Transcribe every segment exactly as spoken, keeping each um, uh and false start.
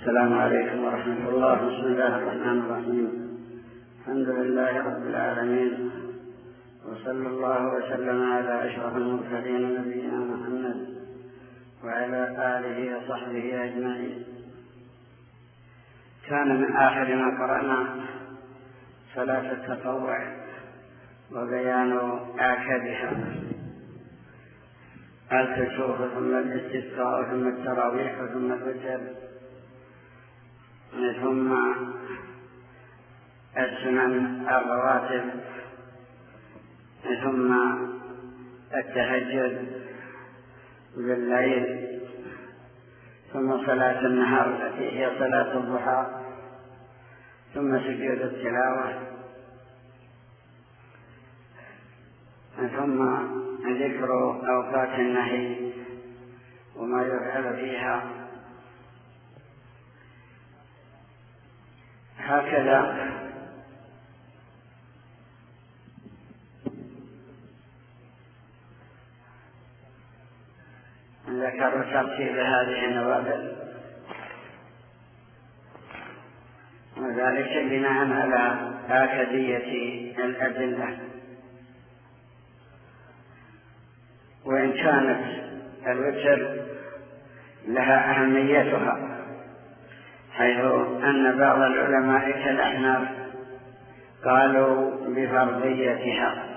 السلام عليكم ورحمة الله. بسم الله الرحمن الرحيم. الحمد لله رب العالمين، وصلى الله وسلم على أشرف المرسلين نبينا محمد وعلى آله وصحبه أجمعين. كان من آخر ما قرأنا صلاة التطوع وبيان آكدها: الكسوف ثم الاستسقاء ثم التراويح ثم الوتر ثم السنن الرواتب ثم التهجد بالليل ثم صلاة النهار التي هي صلاة الضحى ثم سجود التلاوة ثم ذكر أوقات النهي وما يفعل فيها. هكذا ذكر ترتيب هذه النوافل، وذلك بناء على آكدية الأدلة. وإن كانت الوتر لها أهميتها، حيث أن بعض العلماء كالأحناف قالوا بفرضيتها،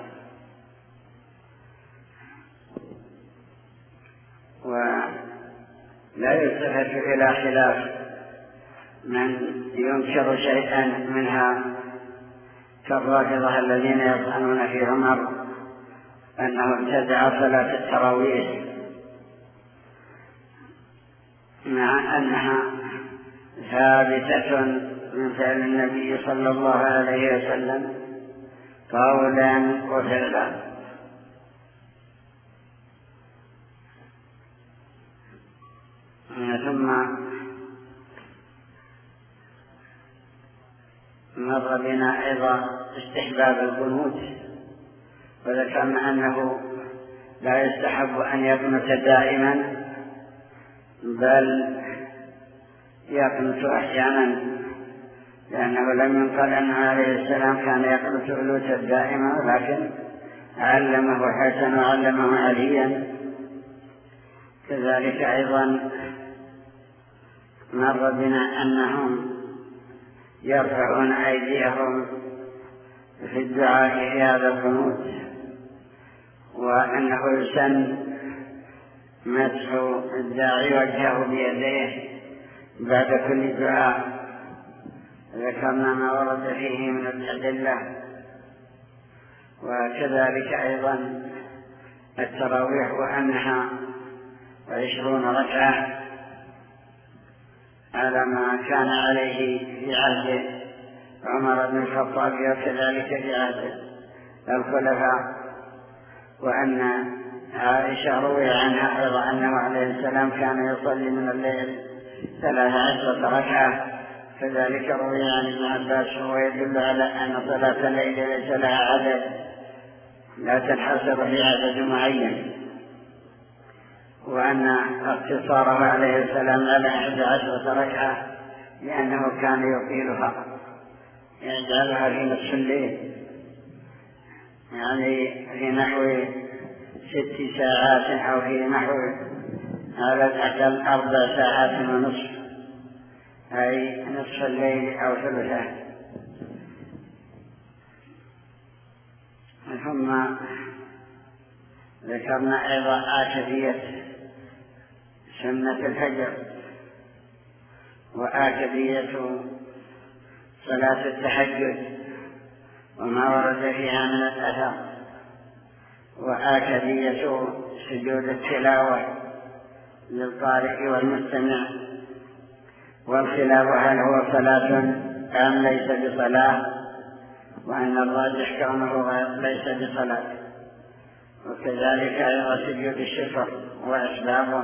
ولا يلتفت إلى خلاف من ينكر شيئا منها كالرافضة الذين يطعنون في عمر أنه ابتدع صلاة التراويح، مع أنها ثابتة من فعل النبي صلى الله عليه وسلم قولا وفعلا. ثم مر بنا أيضا استحباب القنوت، وذكرنا أنه لا يستحب أن يقنت دائما، بل يقنت أحيانا، لأنه لم ينقل أن عليه السلام كان يقنت قنوتا دائما، ولكن علمه حسن وعلمه عليا. كذلك أيضا مر بنا أنهم يرفعون أيديهم في الدعاء في هذا القنوت، وأنه يسن مسح الداعي وجهه بيديه بعد كل دعاء. ذكرنا ما ورد فيه من الأدلة. وكذلك أيضا التراويح، وأنها عشرون ركعة على ما كان عليه في عهد عمر بن الخطاب وكذلك في عهد الخلفاء. وأن عائشة روي عنها أيضا أنه عليه السلام كان يصلي من الليل ثلاث عشرة ركعة، كذلك روي عن ابن عباس، ويدل على أن صلاة الليل ليس لها عدد، لا تنحصر في عدد معين، وأن اقتصاره عليه السلام على أحد عشرة ركعة لأنه كان يطيلها، يجعلها في نصف الليل، يعني في نحو ست ساعات أو في نحو على الأقل أربع ساعات ونصف، أي نصف الليل أو ثلثه. ثم ذكرنا أيضا آكدية سنة الفجر، وآكدية صلاة التهجد وما ورد فيها من الأثر، وآكدية سجود التلاوة للقارئ والمستمع، والخلاف هل هو صلاة أم ليس بصلاة، وأن الراجح كونه ليس بصلاة. وكذلك أيضا سجود الشكر وأسبابه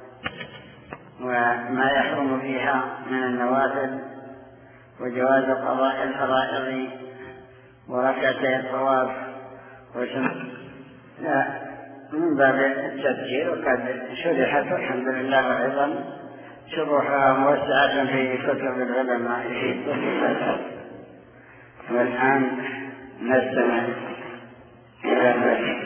وما يحرم فيها من النوافل، وجواز قضاء الفرائض وركعتي الطواف وسنة من باب التذكير، وقد شرحت الحمد لله أيضا شروحها موسعة في كتب العلماء في كل مذهب. والآن نستمع إلى ذلك.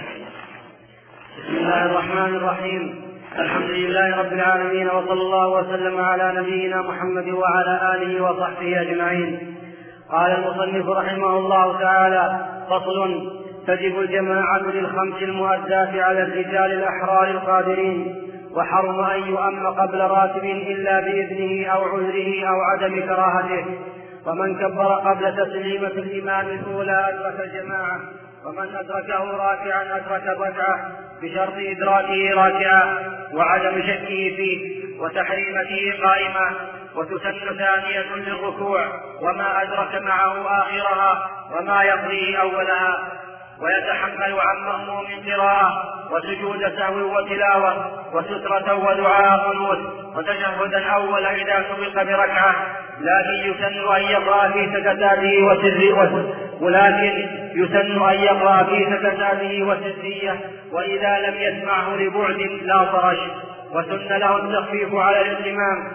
بسم الله الرحمن الرحيم. الحمد لله رب العالمين، وصلى الله وسلم على نبينا محمد وعلى آله وصحبه أجمعين. قال المصنف رحمه الله تعالى: فصل: تجب الجماعة للخمس المؤدات على الرجال الأحرار القادرين، وحرم أن يؤم قبل راتب إلا بإذنه أو عذره أو عدم كراهته. ومن كبر قبل تسليمة الإمام الأولى أدرك الجماعة، ومن أدركه راكعا أدرك الركعة بشرط إدراكه راكعا وعدم شكه فيه وتحريمته قائمة. وتسن ثانية للركوع وما أدرك معه آخرها وما يقضيه أولها. ويتحمل عن مأموم قراءة وسجود سهو وتلاوة وسترة ودعاء قنوت وتشهدا أول إذا سبق بركعة، لكن يسن أن يقرأ في سكتاته وسره ولكن يسن أن يقرأ في سكتاته وسرية، وإذا لم يسمعه لبعد لا طرش. وسن له التخفيف على الإمام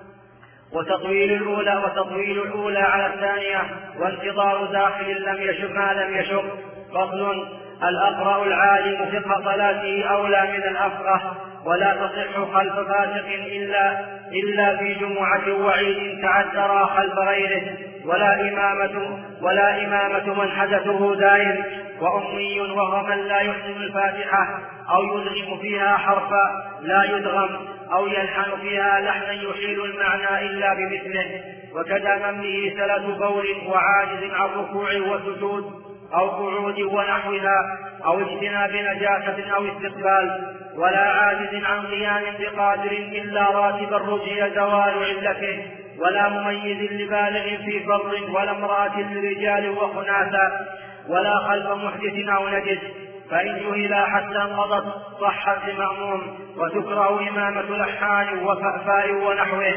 وتطويل الأولى وتطويل الأولى على الثانية، وانتظار داخل لم يشق ما لم يشق. فصل: الأقرأ العالم فقه صلاته أولى من الأفقه، ولا تصح خلف فاسق إلا إلا في جمعة وعيد تعذر خلف غيره، ولا إمامة ولا إمامة من حدثه دائم، وأمي وهو من لا يحسن الفاتحة أو يدغم فيها حرفا لا يدغم أو يلحن فيها لحنا يحيل المعنى إلا بمثله. وكذا من به سلة بول وعاجز عن ركوع وسجود أو قعود ونحوها، أو اجتناب نجاسة أو استقبال، ولا عاجز عن قيام بقادر إلا راتبا رجي زوال علته، ولا مميز لبالغ في فرض ولا امرأة للرجال وخناثا، ولا خلف محدث أو نجس، فإن جهل حتى انقضت صحت لمأموم. وتكره إمامة لحان وفأفاء ونحوه.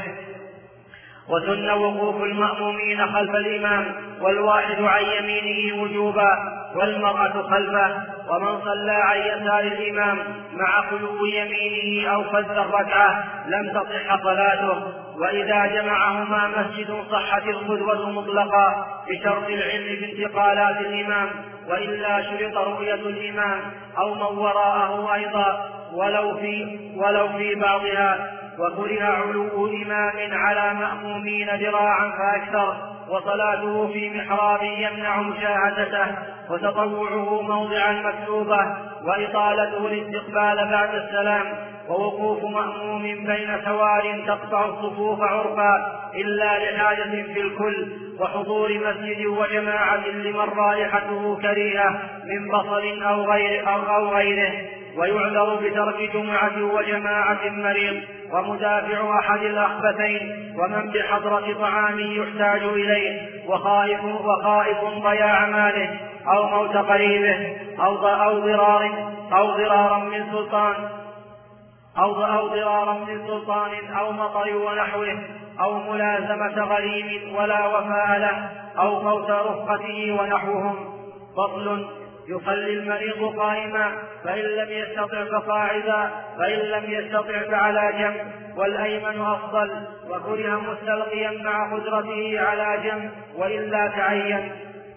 وسن وقوف المأمومين خلف الإمام، والواحد عن يمينه وجوبا والمرأة خلفه. ومن صلى عن يسار الإمام مع خلو يمينه أو فز الركعة لم تصح صلاته. وإذا جمعهما مسجد صحت القدوة مطلقا بشرط العلم بانتقالات الإمام، وإلا شرط رؤية الإمام أو من وراءه أيضا ولو في, ولو في بعضها. وكره علو إمام على مأمومين ذراعا فأكثر، وصلاته في محراب يمنع مشاهدته، وتطوعه موضعا مكتوبة، وإطالته الاستقبال بعد السلام، ووقوف مأموم بين سوار تقطع الصفوف عرفا إلا لحاجة في الكل، وحضور مسجد وجماعة لمن رائحته كريهة من بصل أو, غير أو, أو غيره. ويعذر بترك جمعة وجماعة مريض ومدافع أحد الأخبثين، ومن بحضرة طعام يحتاج إليه، وخائف, وخائف ضياع ماله أو موت قريبه أو, أو, ضرار أو ضرارا من سلطان أو, أو ضرارا من سلطان أو مطر ونحوه، أو ملازمة غريم ولا وفاء له، أو فوت رفقته ونحوهم. فصل: يصلي المريض قائما فإن لم يستطع فقاعدا، فإن لم يستطع فعلى جنب، والأيمن أفضل. وكره مستلقيا مع قدرته على جنب وإلا تعين.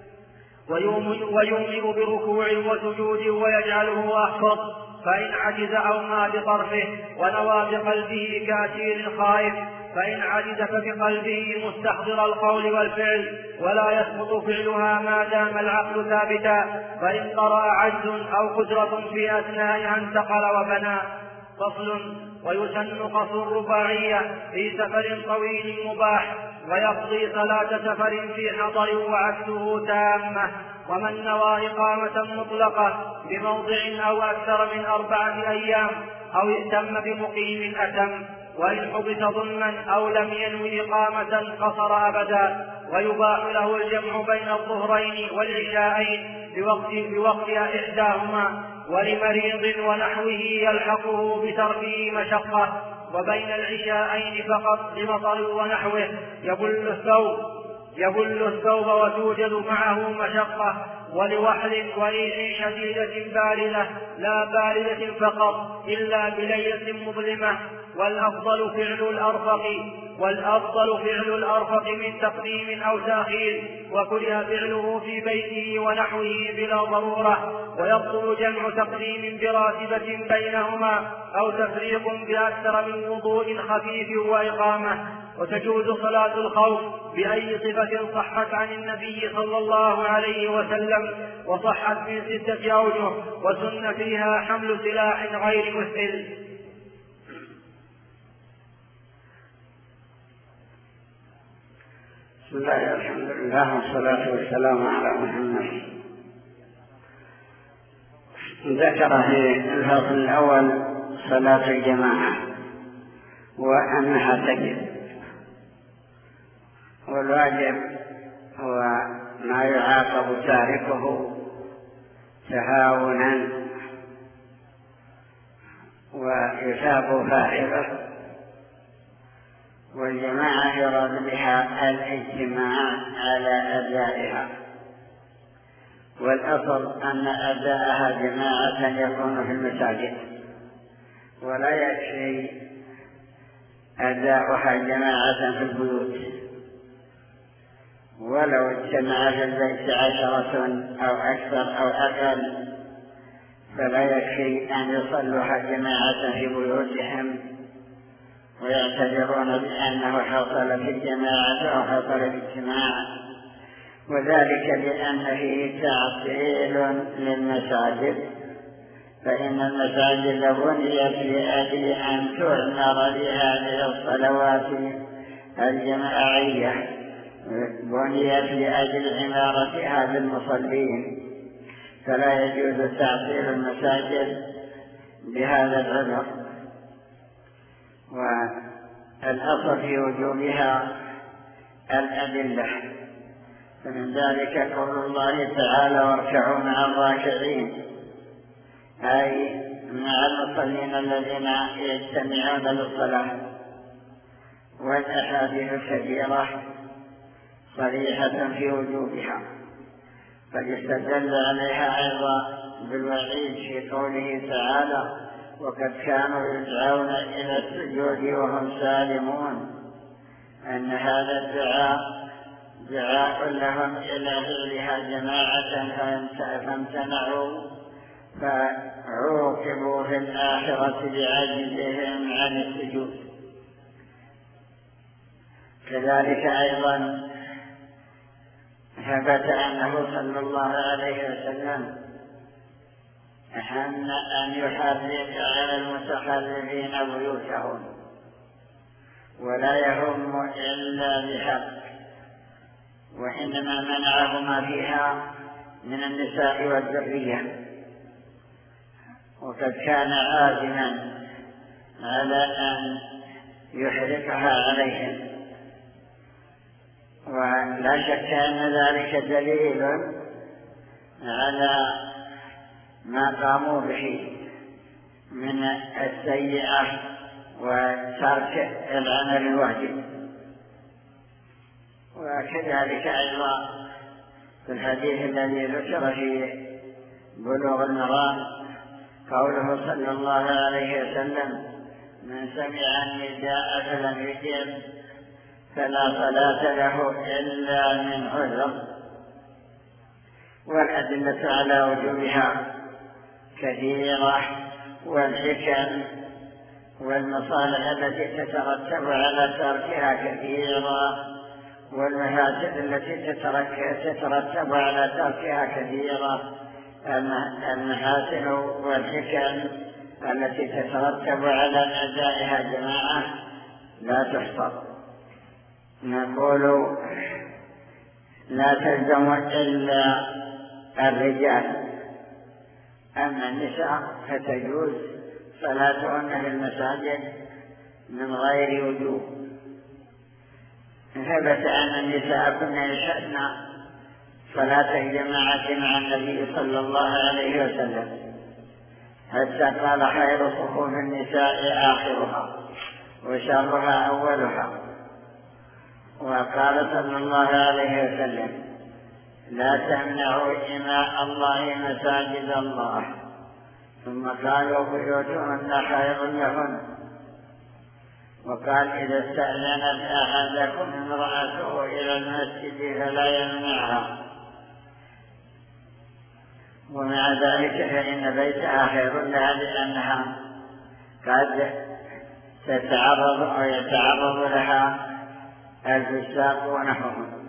ويومئ بركوع وسجود ويجعله أحفظ، فإن عجز أو ما بطرفه ونوى بقلبه كأسير خائف، فإن عجز فبقلبه مستحضر القول والفعل، ولا يسقط فعلها ما دام العقل ثابتا، فإن طرأ عجز أو قدرة في أثنائها انتقل وبنى. فصل: ويسن قصر الرباعية في سفر طويل مباح، ويقضي صلاة سفر في حضر وعكسه تامة. ومن نوى إقامة مطلقة بموضع أو أكثر من أربعة أيام أو ائتم بمقيم أتم، وإن حبس ظلما أو لم ينوي إقامة قصر أبدا. ويباح له الجمع بين الظهرين والعشاءين بوقت بوقتها إحداهما، ولمريض ونحوه يلحقه بتركه مشقة، وبين العشاءين فقط لمطر ونحوه يبل الثوب يبل الثوب وتوجد معه مشقة، ولوحل وريح شديدة باردة لا باردة فقط إلا بليلة مظلمة، والأفضل فعل الأرفق والأفضل فعل الأرفق من تقديم أو تأخير، وكره فعله في بيته ونحوه بلا ضرورة، ويبطل جمع تقديم براتبة بينهما أو تفريق بأكثر من وضوء خفيف وإقامة. وتجوز صلاة الخوف بأي صفة صحت عن النبي صلى الله عليه وسلم، وصحت من ستة أوجه، وسن فيها حمل سلاح غير مسهل. بسم الله الحمد لله والصلاة والسلام على محمد. ذكر في الفصل الأول صلاة الجماعة وأنها تجب، والواجب هو ما يعاقب تاركه تهاونا ويثاب فاعله، والجماعة يراد بها الاجتماع على أدائها، والأصل أن أداءها جماعة يكون في المساجد، ولا يكفي أداؤها جماعة في البيوت، ولو اجتمع في البيت عشرة أو أكثر أو أقل فلا يكفي أن يصلوها جماعة في بيوتهم ويعتبرون بأنه حصل في الجماعة أو حصل الاجتماع، وذلك لأن فيه تعطيل للمساجد، فإن المساجد بنيت لأجل أن تعمر بهذه الصلوات الجماعية، بنيت لأجل عمارتها بالمصلين، فلا يجوز تعطيل المساجد بهذا العذر. والأصل في وجوبها الأدلة، فمن ذلك قول الله تعالى: واركعوا مع الراكعين، أي مع المصلين الذين يجتمعون للصلاة. والأحاديث الكثيرة صريحة في وجوبها، قد يستدل عليها أيضا بالوعيد في قوله تعالى: وقد كانوا يدعون إلى السجود وهم سالمون، أن هذا الدعاء دعاء لهم إلى فعلها جماعة فامتنعوا، فعوقبوا في الآخرة بعجزهم عن السجود. كذلك أيضا ثبت أنه صلى الله عليه وسلم أهم أن يحرك على المتخلفين بيوتهم، ولا يهم إلا بحق، وإنما منعه ما فيها من النساء والذرية، وقد كان عازما على أن يحرقها عليهم. ولا شك أن ذلك دليل على ما قاموا به من السيئة وترك العمل الواجب. وكذلك أيضا في الحديث الذي ذكر في بلوغ المرام قوله صلى الله عليه وسلم: من سمع النداء فلم يجب فلا صلاة له إلا من عذر. والأدلة على وجوبها كثيرة، والحكم والمصالح التي تترتب على تركها كثيرة، والمفاسد التي تترتب على تركها كثيرة. المحاسن والحكم التي تترتب على أدائها جماعة لا تحصر. نقول لا تلزم إلا الرجال، أما النساء فتجوز صلاتهن في المساجد من غير وجوب. ثبت أن النساء كنا يشهدن صلاة الجماعة مع النبي صلى الله عليه وسلم، حتى قال: خير صفوف النساء آخرها وشرها أولها. وقال صلى الله عليه وسلم: لا تمنعوا إماء الله مساجد الله. ثم قالوا: بيوتهن خير لهن. وقال إذا استأذنت أحدكم امرأته إلى المسجد فلا يمنعها، ومع ذلك فإن بيتها خير لها لأنها قد تتعرض أو يتعرض لها الفساق ونحوهم.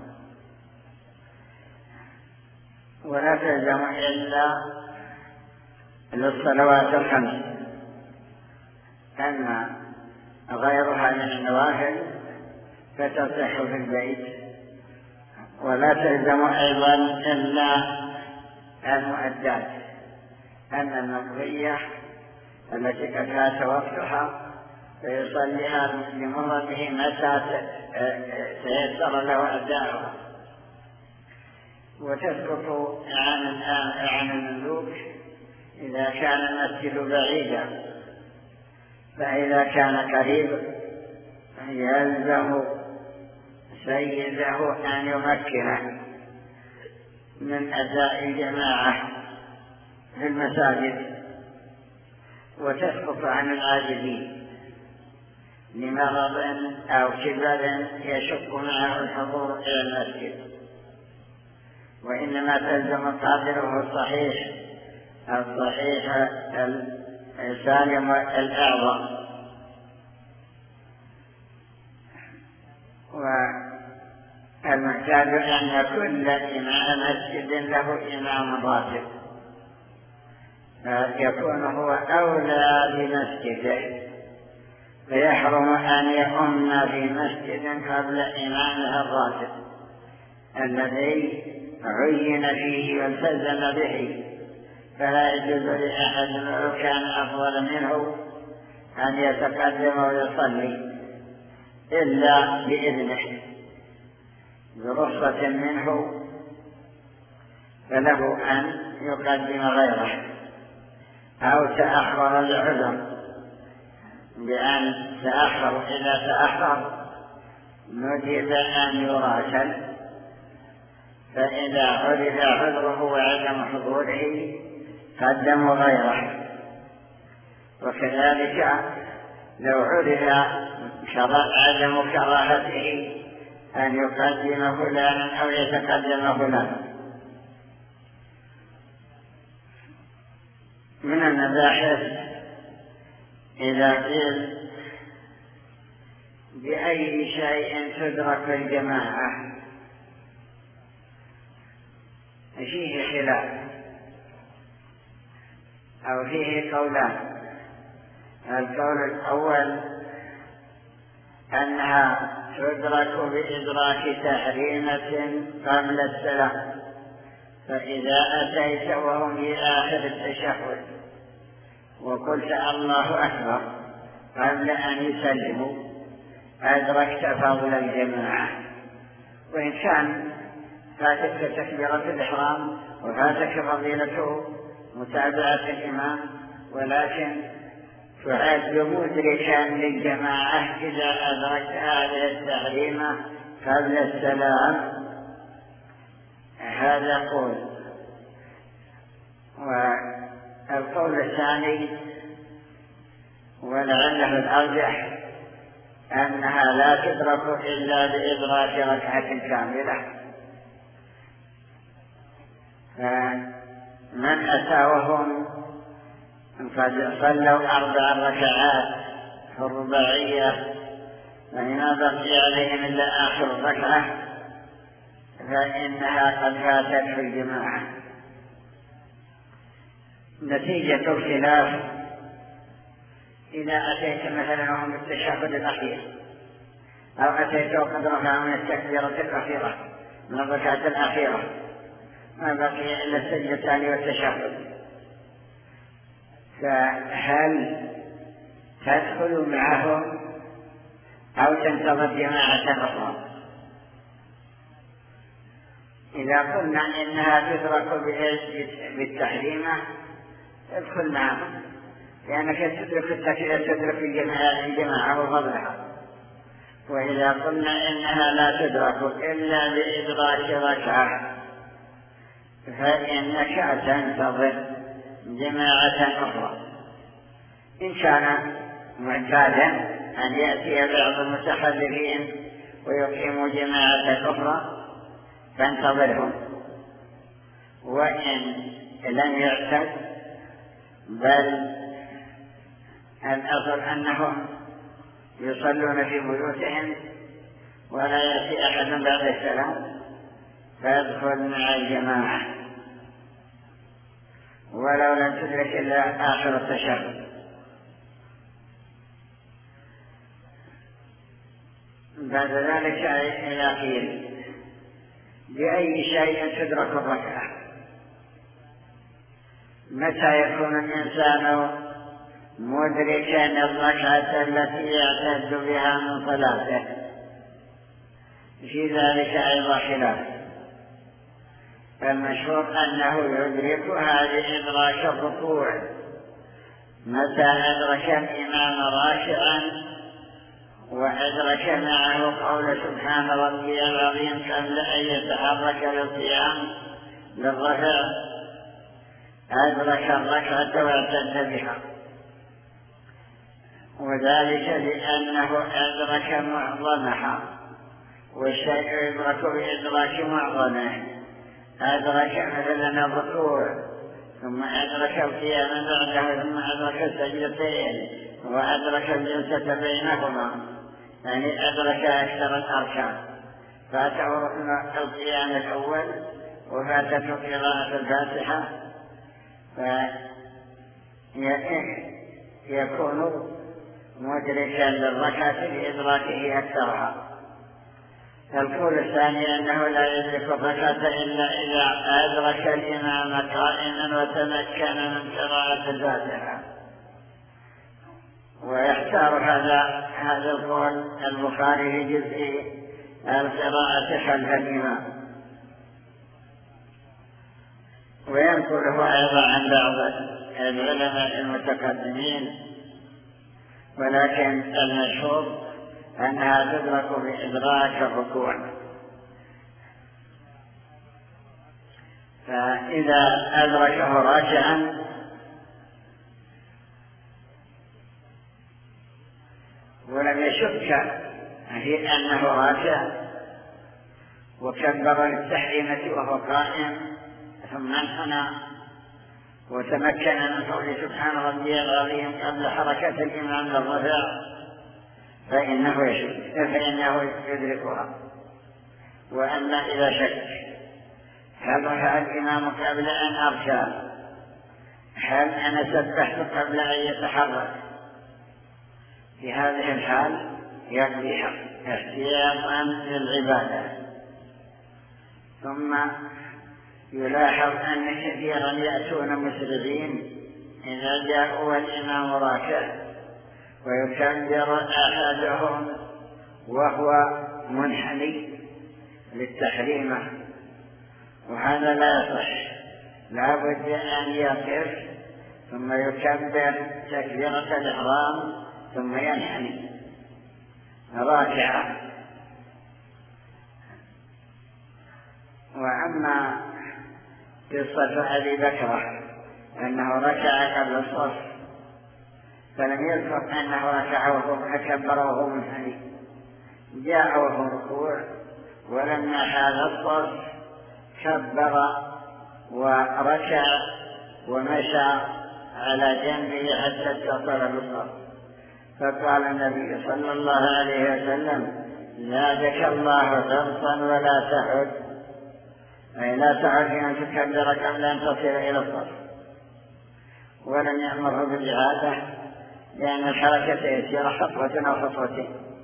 ولا تلزم إلا للصلوات الخمس، أما غيرها من النوافل فتصح في البيت. ولا تلزم أيضا إلا المؤدات، أن المقضية التي قد فات وقتها فيصليها لمرضه متى تيسر له أداؤها. وتسقط عن المملوك إذا كان المسجد بعيدا، فإذا كان قريب يلزم سيده أن يمكنه من أداء الجماعة في المساجد. وتسقط عن العاجزين لمرض أو كبر يشق معه الحضور إلى المسجد، وإنما تلزم القادر وهو الصحيح الصحيح السالم الأعظم. والمحتاج أن كل إمام مسجد له إمام راتب، يكون هو أولى بمسجده، فيحرم أن يؤم في مسجد قبل إمامه الراتب الذي عين فيه والتزم به. فلا يجوز لأحد لو كان أفضل منه أن يتقدم ويصلي إلا بإذنه برخصة منه، فله أن يقدم غيره أو تأخر العذر بأن تأخر. إذا تأخر ندب أن يراسل، فإذا عرف عذره وعدم حضوره قدموا غيره. وكذلك لو عرف عدم كراهته أن يقدم فلانا أو يتقدم فلانا. من المباحث إذا قيل بأي شيء تدرك الجماعة فيه خلاف أو فيه قولان. القول الأول أنها تدرك بإدراك تحريمة قبل السلام، فإذا أتيت وهم في آخر التشهد وقلت الله أكبر قبل أن يسلموا أدركت فضل الجماعة، وإن كان فاتك تكبيرة الإحرام وفاتك فضيلة متابعة الإمام، ولكن تعد مدركا للجماعة إذا أدركت هذه التحريمة قبل السلام. هذا قول. والقول الثاني ولعله الأرجح أنها لا تدرك إلا بإدراك ركعة كاملة. فمن أتى وهم قد صلوا أربع ركعات في الرباعية فإما بقي عليهم إلا آخر ركعة فإنها قد فاتت في الجماعة. نتيجة الخلاف إذا أتيت مثلا وهم بالتشهد الأخير أو أتيت وقد رفعوا من التكبيرة الأخيرة من الركعة الأخيرة ما بقي إلا السجدتان والتشهد، فهل تدخل معهم أو تنتظر جماعة أخرى؟ إذا قلنا إنها تدرك بالتحريمة ادخل معهم، لأنك تدرك التكبيرة تدرك الجماعة وفضلها. وإذا قلنا إنها لا تدرك إلا بإدراك ركعة فإنك تنتظر جماعة أخرى. إن كان معتادا أن يأتي بعض المتخلفين ويقيموا جماعة أخرى فانتظرهم، وإن لم يعتد بل الأصل أنهم يصلون في بيوتهم ولا يأتي أحد بعد السلام فيدخل مع الجماعة ولو لم تدرك إلا آخر التشهد. بعد ذلك إذا قيل بأي شيء تدرك الركعة، متى يكون الإنسان مدركا الركعة التي يعتد بها من صلاته؟ في ذلك أيضا خلاف، فالمشهور أنه يدركها بإدراك الركوع، متى أدرك الإمام راكعا وأدرك معه قول سبحان ربي العظيم قبل أن يتحرك للقيام للرفع، أدرك الركعة واعتد بها، وذلك لأنه أدرك معظمها، والشيء يدرك بإدراك معظمه. أدرك مثلا الركوع ثم أدرك القيام بعده ثم أدرك السجدتين وأدرك الجلسة بينهما، يعني أدرك أكثر الأركان، فاته ركن القيام الأول وفاتته قراءة الفاتحة، فيكون مدركا للركعة بإدراكه أكثرها. القول الثاني أنه لا يدرك الركعة إلا إذا أدرك الإمام قائما وتمكن من قراءة الفاتحة، ويختار هذا هذا القول البخاري في جزء القراءة خلف الإمام، وينقله أيضا عن بعض العلماء المتقدمين، ولكن المشهور أنها تدرك بإدراك الركوع. فإذا أدركه راكعا ولم يشك في أنه راكع وكبر للتحريمة وهو قائم ثم انحنى وتمكن من قول سبحان ربي العظيم قبل حركة الإمام للرفع، فإنه يشك فإنه يدركها. وأما إذا شك هل ركع الإمام قبل أن أركع، هل أنا سبحت قبل أن يتحرك، في هذه الحال يقضيها احتياطا للعبادة. ثم يلاحظ أن كثيرا يأتون مسرعين إذا جاءوا والإمام راكع ويكبر أحدهم وهو منحني للتحريمة، وهذا لا يصح، لا بد أن يقف ثم يكبر تكبيرة الإحرام ثم ينحني راكعا. وأما قصة أبي بكر أنه ركع قبل الصف فلم يذكر أنه ركع وهو كبر وهو منحني، جاء وهو ركوع ولما حال الصف كبر وركع ومشى على جنبه حتى اتصل بالصف، فقال النبي صلى الله عليه وسلم زادك الله ضبطا ولا تعد، أي لا تعد أن تكبر قبل أن تصل إلى الصف، ولم يأمره بالإعادة لأن الحركة يسير خطوة أو خطوتين.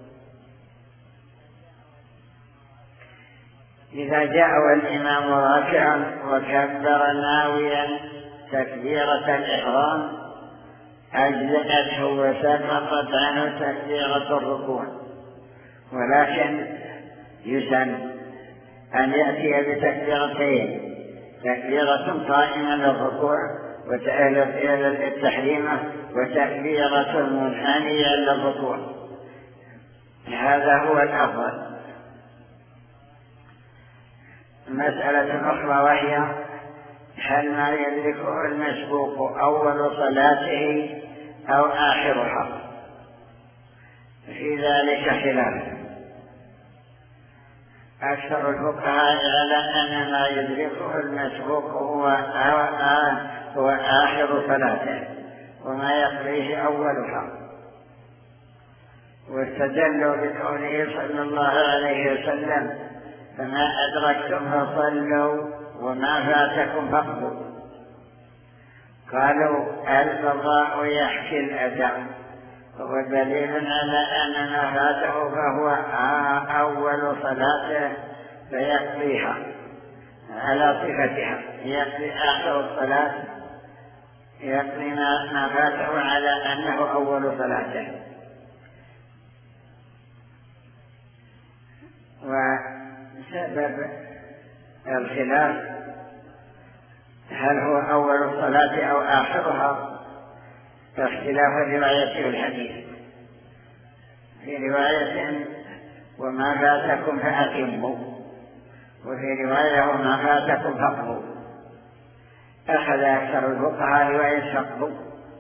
إذا جاء والإمام راكعا وكبر ناويا تكبيرة الإحرام أجزأته وسقطت عنه تكبيرة الركوع، ولكن يسن أن يأتي بتكبيرتين، تكبيرة قائمة للركوع وتأهيل التحريمة وتكبيرة منحنية للركوع، هذا هو الأفضل. مسألة أخرى وهي هل ما يدركه المسبوق أول صلاته أو آخرها؟ في ذلك خلاف. أكثر الفقهاء على أن ما يدركه المسبوق هو هو آخر صلاته وما يقضيه أولها، واستدلوا بقوله صلى الله عليه وسلم: فما أدركتم فصلوا وما فاتكم فاقضوا. قالوا القضاء يحكي الأداء، وهو دليل على أن ما فاته فهو أول صلاته فيقضيها على صفتها، يقضي آخر الصلاة يقضي ما فاته على أنه أول صلاته. وسبب الخلاف هل هو أول الصلاة أو آخرها فاختلاف الرواية والحديث. في رواية وما فاتكم فأتموا، وفي رواية وما فاتكم فاقضوا. أخذ أكثر الفقهاء رواية فاقضوا،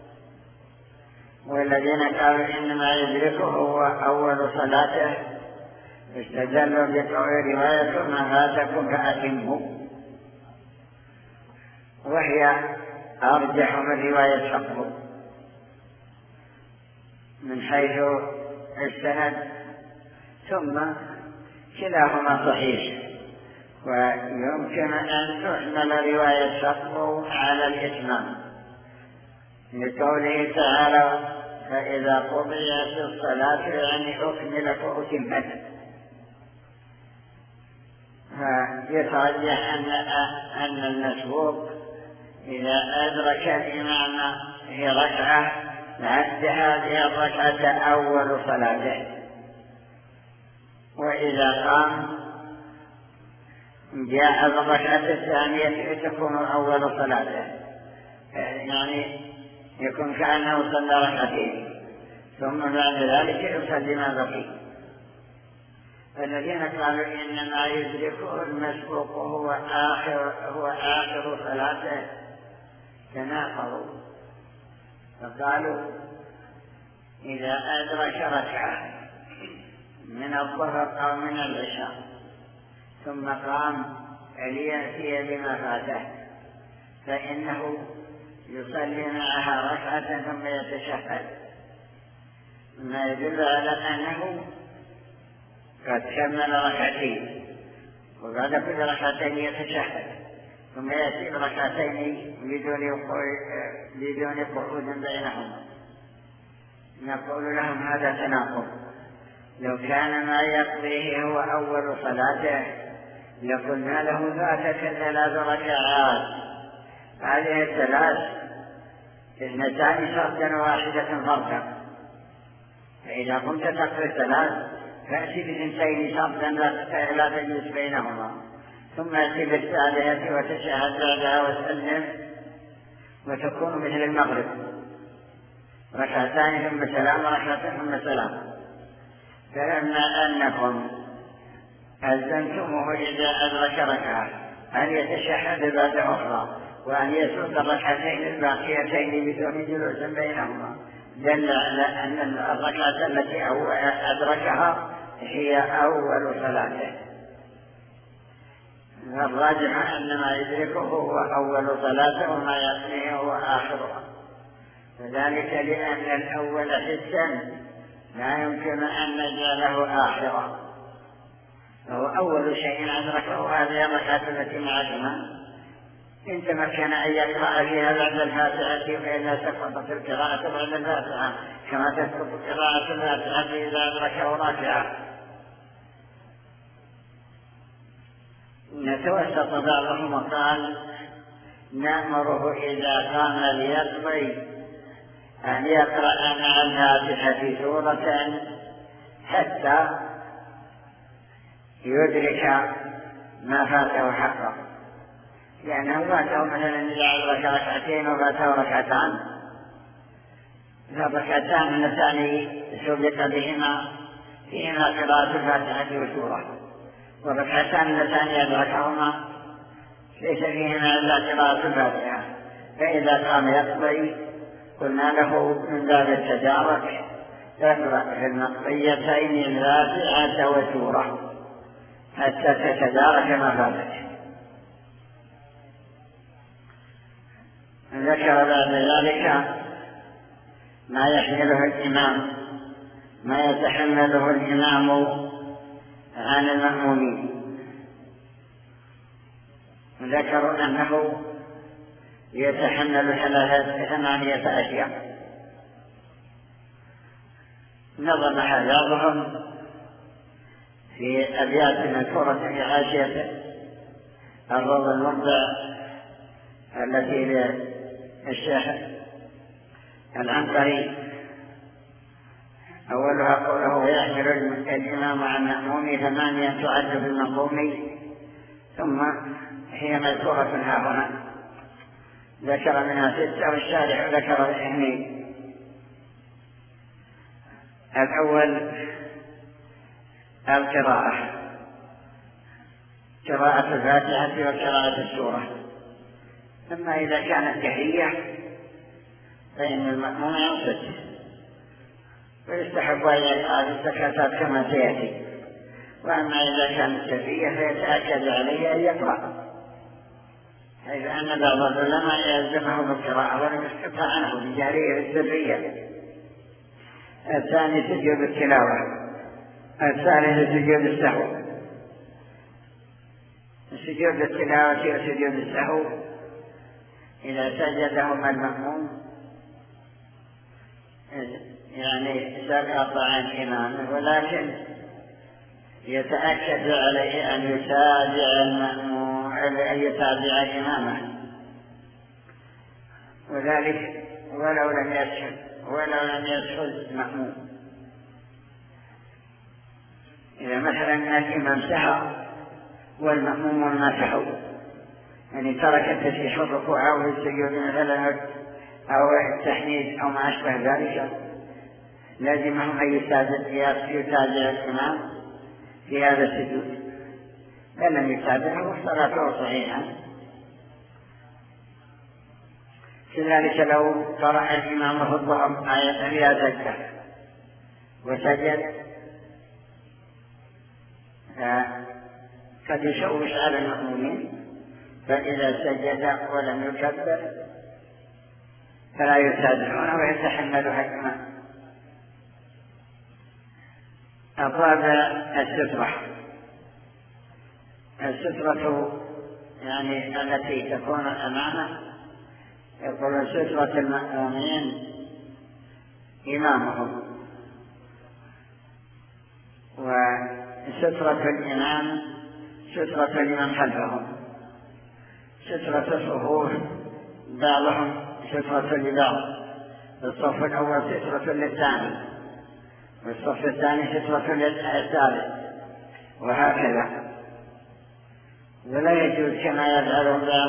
والذين قالوا إنما يدركه هو أول صلاته استدلوا بقول رواية وما فاتكم فأتموا، وهي أرجح من رواية فاقضوا من حيث السند، ثم كلاهما صحيح، ويمكن أن تحمل رواية فاقضوا على الإتمام لقوله تعالى: فإذا قضيت الصلاة يعني أكملت وأتمت. فيترجح أن أن المسبوق إذا أدرك الإمام في ركعة عد هذه الركعة أول صلاته، وإذا قام جاء الركعة الثانية تكون أول صلاته، يعني يكون كأنه صلى ركعتين ثم بعد ذلك يصلي ما بقي. الذين قالوا إنما يدركه المسبوق هو آخر هو آخر صلاته تناقضوا، فقالوا إذا أدرك ركعة من الظهر أو من العشاء ثم قام ليأتي بما فاته فإنه يصلي معها ركعة ثم يتشهد، ما يدل على أنه قد كمل ركعتين، وبعد كل ركعتين يتشهد ثم يأتي بركعتين بدون قعود بينهما. نقول لهم هذا تناقض. لو كان ما يقضيه هو أول صلاته لقلنا له فاتك ثلاث ركعات، هذه الثلاث اثنتان شرطا واحدة فرقا، فإذا قمت تقضي الثلاث فأتي باثنتين شرطا لا تجلس بينهما، ثم أتي بالثالثة وتشهد بعدها وتسلم وتكون مثل المغرب، ركعتان ثم سلام ركعتان ثم سلام. فلما أنكم أذنتموه إذا أدرك ركعة أن يتشهد بعد أخرى وأن يسرد الركعتين الباقيتين بدون جلوس بينهما، دل على أن الركعة التي هو أدركها هي أول صلاته. الراجح أن ما يدركه هو أول صلاته وما يقضيه هو آخرها، وذلك لأن الأول حسا لا يمكن أن نجعله آخرا، فهو أول شيء أدركه هذه الركعة التي مع الإمام، إن تمكن أن يقرأ فيها بعد الفاتحة فإنها سقطت القراءة بعد الفاتحة كما تسقط قراءة الفاتحة إذا أدركه راكعا. نتوسط بعضهم وقال نأمره إذا قام ليقضي أن يقرأ مع الفاتحة سورة حتى يدرك ما فاته حقه، لأنه فاته مثلا إذا أدرك ركعتين وفاته ركعتان، فالركعتان اللتان سبق بهما فيهما قراءة الفاتحة وسورة، والركعتان اللتان أدركهما ليس فيهما إلا قراءة الفاتحة، فإذا قام يقضي قلنا له من باب التدارك تقرأ في المقطيتين الفاتحة وسورة حتى تتدارك ما فاتك. ذكر بعد ذلك ما يحمله الإمام ما يتحمله الإمام عن المأمومين. ذكروا أنه يتحمل ثمانية أشياء نظمها بعضهم في أبيات مذكورة في حاشية الروض المرضع التي للشيخ العنقري. أولها قوله ويحمل الإمام عن مأمومه ثمانية تعد في المنظوم، ثم هي مذكورة ها هنا ذكر منها ستة والشارح ذكر الاثنين. الأول القراءة، قراءة الفاتحة وقراءة السورة. ثم إذا كانت تحية فإن المأموم ينصت ويستحب أن يقرأ السكتات كما سيأتي. وأما إذا كانت تحية فيتأكد عليه أن يقرأ، حيث أن بعض العلماء يلزمه بالقراءة ولم يسقطها عنه بجارية السرية. الثاني سجود التلاوة. الثالث سجود السهو. سجود التلاوة وسجود السهو إذا سجدهما المأموم يعني سقط عن إمامه، ولكن يتأكد عليه أن يتابع المأموم أن يتابع إمامه، وذلك ولو لم يسجد ولو لم يسجد مأموم. إذا مثلا الإمام سهى والمأموم ما سهوا، يعني ترك التسبيح والركوع أو السجود مثلا أو التحميد أو ما أشبه ذلك، لازمهم أن يتابع الإمام في هذا السجود. بل لم يتابعه صلاته صحيحة. كذلك لو قرأ الإمام في الظهر آية فيها سجدة وسجد قد يشوش على المأمومين، فإذا سجد ولم يكبر فلا يتابعون ويتحملها الإمام. الرابع السترة. السترة يعني التي تكون أمامه، يقول سترة المأمومين إمامهم، وسترة الإمام سترة الإمام خلفهم. سترة الصفوف بعضهم سترة لبعض، الصف الأول سترة للثاني والصف الثاني سترة للثالث، وهكذا. ولا يجوز كما يفعله بعض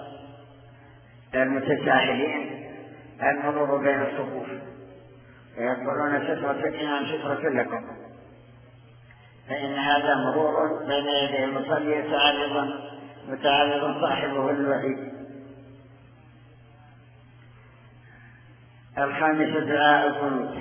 المتساهلين المرور بين الصفوف ويقولون سترة الإمام سترة لكم، فإن هذا مرور بين يدي المصلي متعرضا متعرض صاحبه الوحيد. الخامس دعاء القنوت.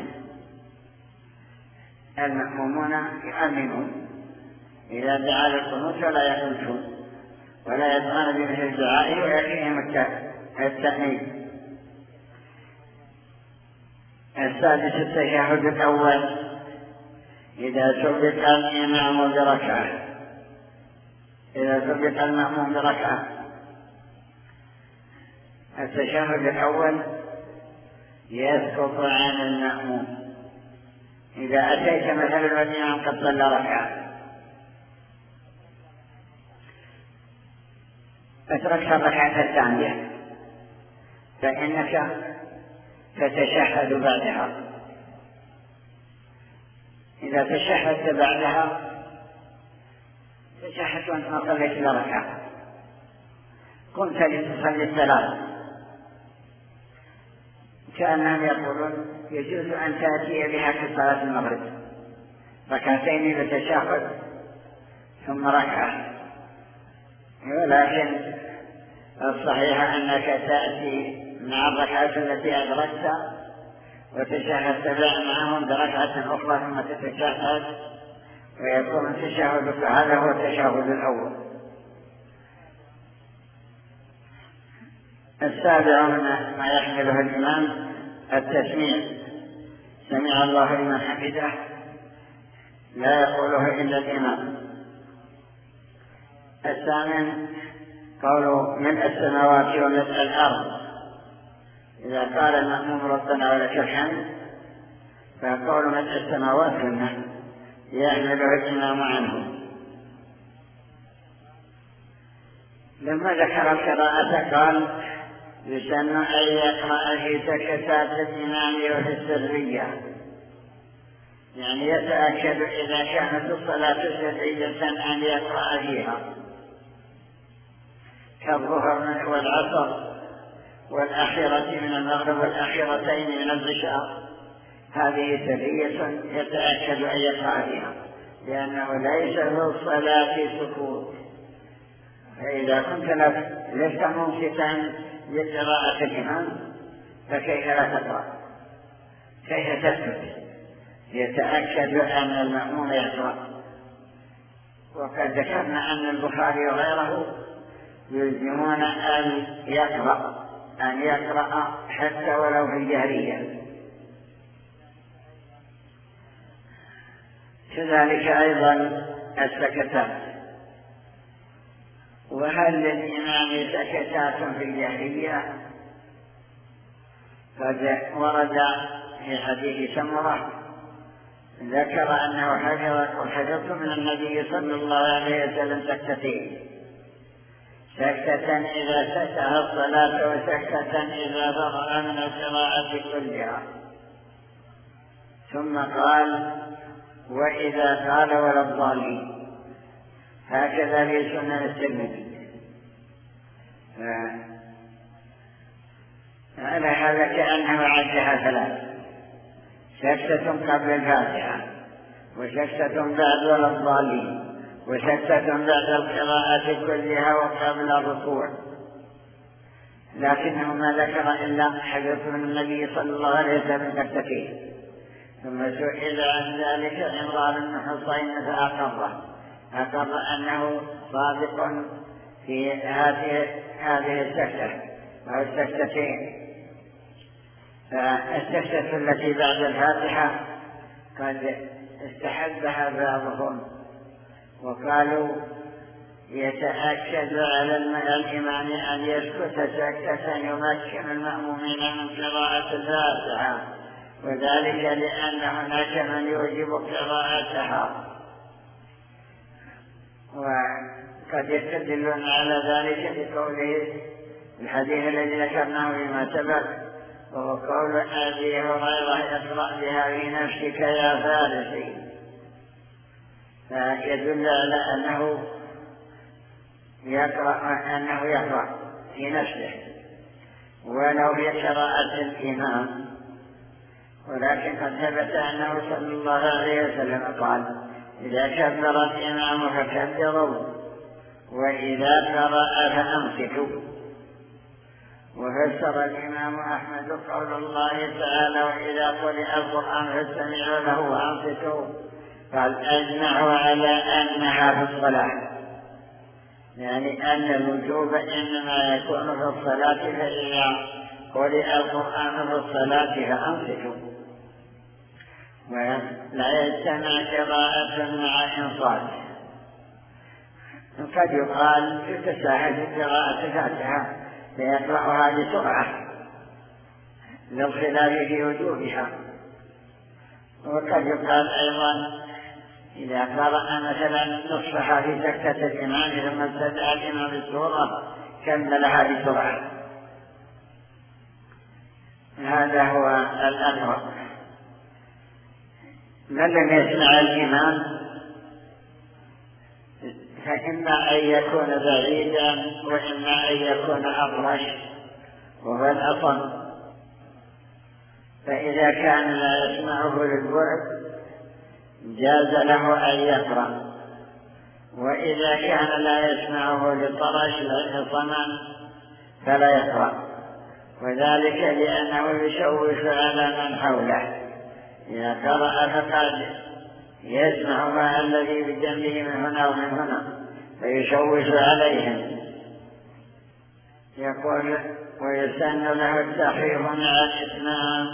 المأمومون يؤمنون إذا دعا للقنوت ولا يقنطون ولا يدعون بمثل دعائه ويكفيهم التأمين. السادس التشهد الأول إذا سبق الإمام بركعة إذا سبق المأموم بركعة. التشهد الأول يسقط عن المأموم إذا أتيت مثلا والإمام قد صلى ركعة فتركت الركعة الثانية فإنك تتشهد بعدها. إذا تشهدت بعدها تشهدت وأنت ما صليت إلا ركعة، قمت لتصلي الثلاث، كأنهم يقولون يجوز أن تأتي بها في صلاة المغرب ركعتين للتشهد ثم ركعة، ولكن الصحيح أنك تأتي مع الركعة التي أدركت وتشهد تبع معهم بركعة أخرى ثم تتشهد ويكون التشهد هذا هو التشهد الأول. السابع من ما يحمله الإمام التسميع، سمع الله لمن حمده، لا يقوله إلا الإمام. الثامن قوله ملء السماوات وملء الأرض، إذا قال المأموم ربنا ولك الحمد فقول ملء السماوات كله يحمله الإمام عنه. لما ذكر القراءة قال يسن أن يقرأ في سكتات الإمام وفي السرية، يعني يتأكد إذا كانت الصلاة سرية أن يقرأ فيها كالظهر والعصر والأخيرة من المغرب والأخيرتين من العشاء، هذه سرية يتأكد أن يقرأ فيها لأنه ليس في الصلاة سكوت. فإذا كنت لست منصتا لقراءة الإمام فكيف لا تقرأ؟ كيف تسكت؟ يتأكد أن المأموم يقرأ. وقد ذكرنا أن البخاري وغيره يلزمون أن يقرأ أن يقرأ حتى ولو في الجهرية. كذلك أيضا السكتات. وهل للإمام سكتات في الجهرية؟ قد ورد في حديث سمرة ذكر أنه حفظ من النبي صلى الله عليه وسلم سكتتين، سكتة إذا فتح الصلاة وسكتة إذا فرغ من القراءة كلها. ثم قال وإذا قال ولا الضالين، هكذا في سنن الترمذي. على هذا كأنه عدها ثلاث: سكتة قبل الفاتحة، وسكتة بعد ولا الضالين، وسكتة بعد القراءة كلها وقبل الركوع. لكنه ما ذكر إلا حديث من النبي صلى الله عليه وسلم سكتتين. ثم سئل عن ذلك عمران بن حصين فأقر أقر أنه صادق في هذه هذه السكتة أو السكتتين. فالسكتة التي بعد الفاتحة قد استحبها بعضهم وقالوا يتأكد على الإمام أن يسكت سكتة يمكن المأمومين من قراءة الفاتحة، وذلك لأن هناك من يوجب قراءتها، وقد يستدلون على ذلك بقوله الحديث الذي ذكرناه فيما سبق، وهو قول أبي هريرة اقرأ بها في نفسك يا فارسي، فيدل على أنه يقرأ أنه يقرأ في نفسه ولو في قراءة الإمام. ولكن قد ثبت أنه صلى الله عليه وسلم قال إذا كبر الإمام فكبروا وإذا قرأ فأمسكوا. وفسر الإمام أحمد قول الله تعالى وإذا قرئ القرآن فاستمعوا له وأنصتوا، قال أجمعوا على أنها في الصلاة، يعني أن الوجوب إنما يكون في الصلاة، فإذا قرئ القرآن في الصلاة فأنصتوا. ولا يجتمع قراءة مع إنصات. قد يقال تتساهل قراءة الفاتحة فيقرأها بسرعة للخلاف في وجوبها. وقد يقال أيضا إذا قرأ مثلا نصفها في سكتة الإمام ثم ابتدأ الإمام بالسورة كملها بسرعة. هذا هو الأمر. من لم يسمع الإمام فإما أن يكون بعيدا وإما أن يكون أطرش وهو الأصم. فإذا كان لا يسمعه للبعد جاز له أن يقرأ، وإذا كان لا يسمعه للطرش للصمم فلا يقرأ. وذلك لأنه يشوش على من حوله، إذا قرأ فقد يسمع ما الذي بجنبه من هنا ومن هنا فيشوش عليهم. يقول ويسن له التخفيف مع الإتمام.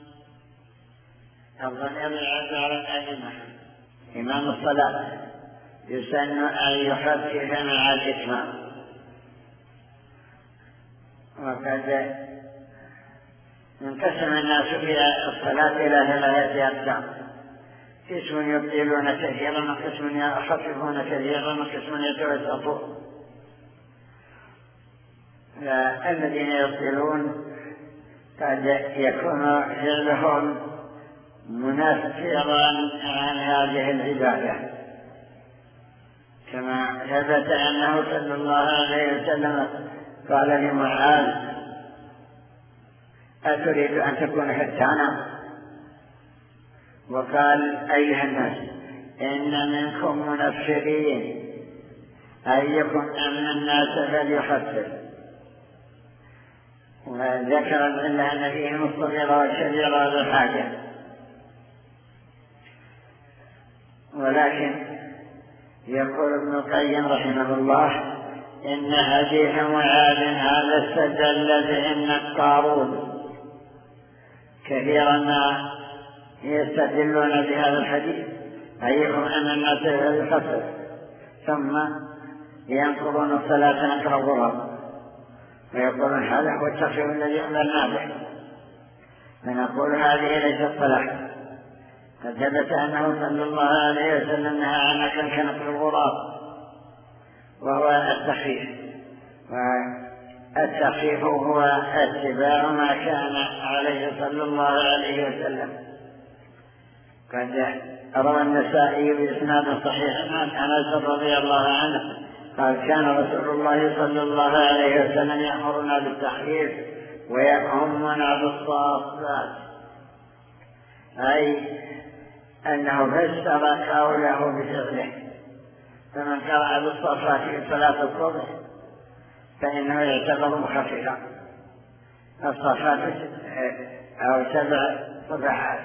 الضمير يعود على الأئمة، إمام الصلاة يسن أن يخفف مع الإتمام. وقد انقسم الناس في الصلاة إلى ثلاثة أقسام: قسم يبطلون كثيرا، وقسم يخففون كثيرا، وقسم يتوسطون. الذين يبطلون قد يكون فعلهم منفرا عن هذه العبادة، كما ثبت أنه صلى الله عليه وسلم قال لمعاذ: أتريد أن تكون فتانا؟ وقال: أيها الناس إن منكم منفرين، أيكم أمن الناس فليخفف. وذكر العلة أن فيهم الصغيرة والكبيرة بالحاجة، ولكن يقول ابن القيم رحمه الله: إن حديث معاذ هذا استدل به النقارون، كثيرا ما يستدلون بهذا الحديث: أيكم أن الناس يخفف، ثم ينقضون الصلاة نقر الغرب ويقولون هذا هو التخفيف الذي أمرنا به. فنقول هذه ليست صلاة. قد ثبت أنه صلى الله عليه وسلم نهى عن أكل كنقر الغراب وهو التخفيف، والتخفيف هو اتباع ما كان عليه صلى الله عليه وسلم. قد روى النسائي بإسناد صحيح عن أنس رضي الله عنه قال: كان رسول الله صلى الله عليه وسلم يأمرنا بالتخفيف ويأمرنا بالصافات، أي أنه فسر قوله بفعله. فمن قرأ بالصافات في صلاة الصبح فإنه يعتبر مخففا. الصافات أو سبع صفحات،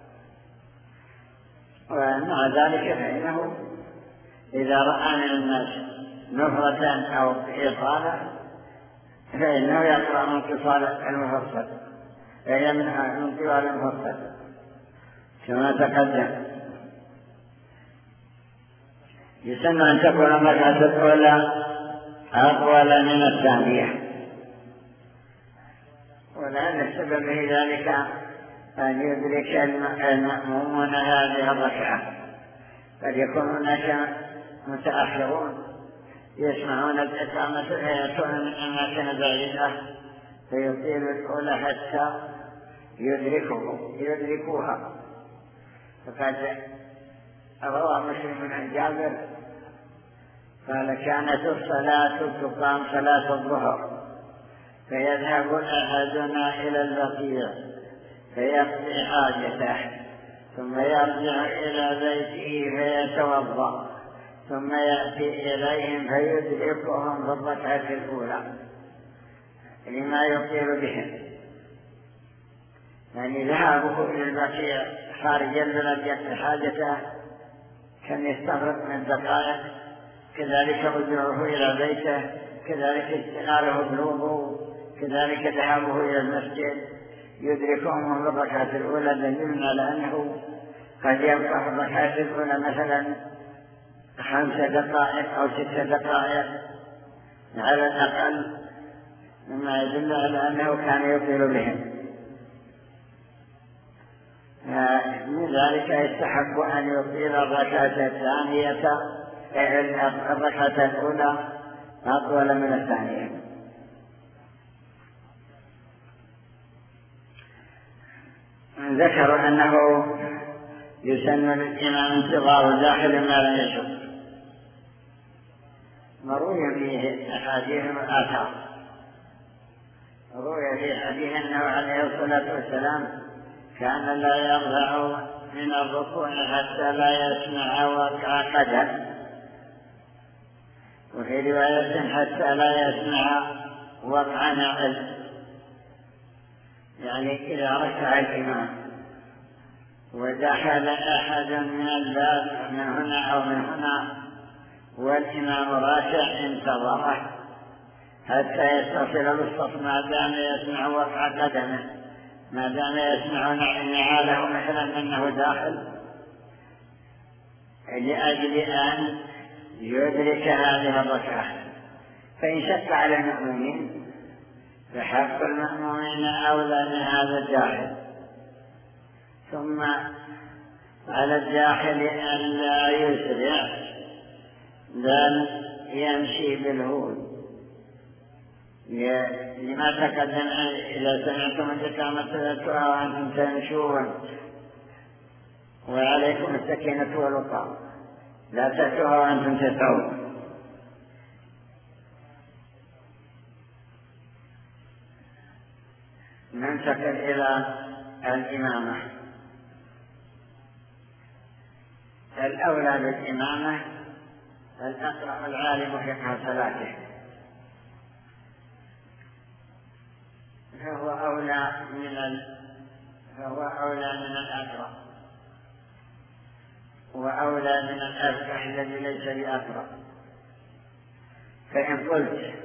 ومع ذلك فإنه إذا رأى من الناس نفرة أو إطالة فإنه يقرأ من قصال المفصل، يمنع من طوال المفصل كما تقدم. يسن أن تكون الركعة الأولى أطول من الثانية، ولعل السبب في ذلك أن يدرك المأمومون هذه الركعة. قد يكون هناك متأخرون يسمعون الإقامة فيأتون من أماكن بعيدة فيطيل الأولى حتى يدركوها. فقد روى مسلم عن جابر قال: كانت الصلاة تقام صلاة الظهر فيذهب أحدنا إلى البقيع فيقضي حاجته، ثم يرجع إلى بيته فيتوضأ، ثم يأتي إليهم فيدركهم في الركعة الأولى لما يطيل بهم. يعني ذهابه إلى البقيع خارج البلد يقضي حاجته كان يستغرق من دقائق، كذلك رجوعه إلى بيته، كذلك اشتغاله بالوضوء، كذلك ذهابه إلى المسجد يدركهم في الركعة الأولى، دليل على أنه قد يبقى في الركعة الأولى مثلا خمس دقائق أو ست دقائق على الأقل، مما يدل على أنه كان يطيل بهم. من ذلك يستحب أن يطيل الركعة الثانية الركعة الأولى أطول من الثانية. ذكر أنه يسن للإمام انتظار داخل ما لم يشق، مروي فيه أحاديث وآثار. روي في حديث أنه عليه الصلاة والسلام كان لا يرفع من الركوع حتى لا يسمع وقع قدم، وفي رواية حتى لا يسمع وقع نعل. يعني إذا ركع الإمام ودخل أحد من الباب من هنا أو من هنا والإمام راكع انتظره حتى يتصل بالصف ما دام يسمع وقع قدمه، ما دام يسمع نعاله مثلا أنه داخل، لأجل أن يدرك هذه الركعة. فإن شك على المأمومين فحق المأمومين أولى من هذا الداخل. ثم على الداخل أن لا يسرع بل يمشي بالهود، لما تقدم إذا سمعتم الإقامة فأتوها وأنتم تمشون وعليكم السكينة والوقار، لا تأتوها وأنتم تسعون. ننتقل إلى الإمامة. الأولى بالإمامة الأقرأ العالم فقه صلاته، فهو أولى من ال... فهو أولى من الأقرأ، وأولى من الأفقه الذي ليس بأقرأ. فإن قلت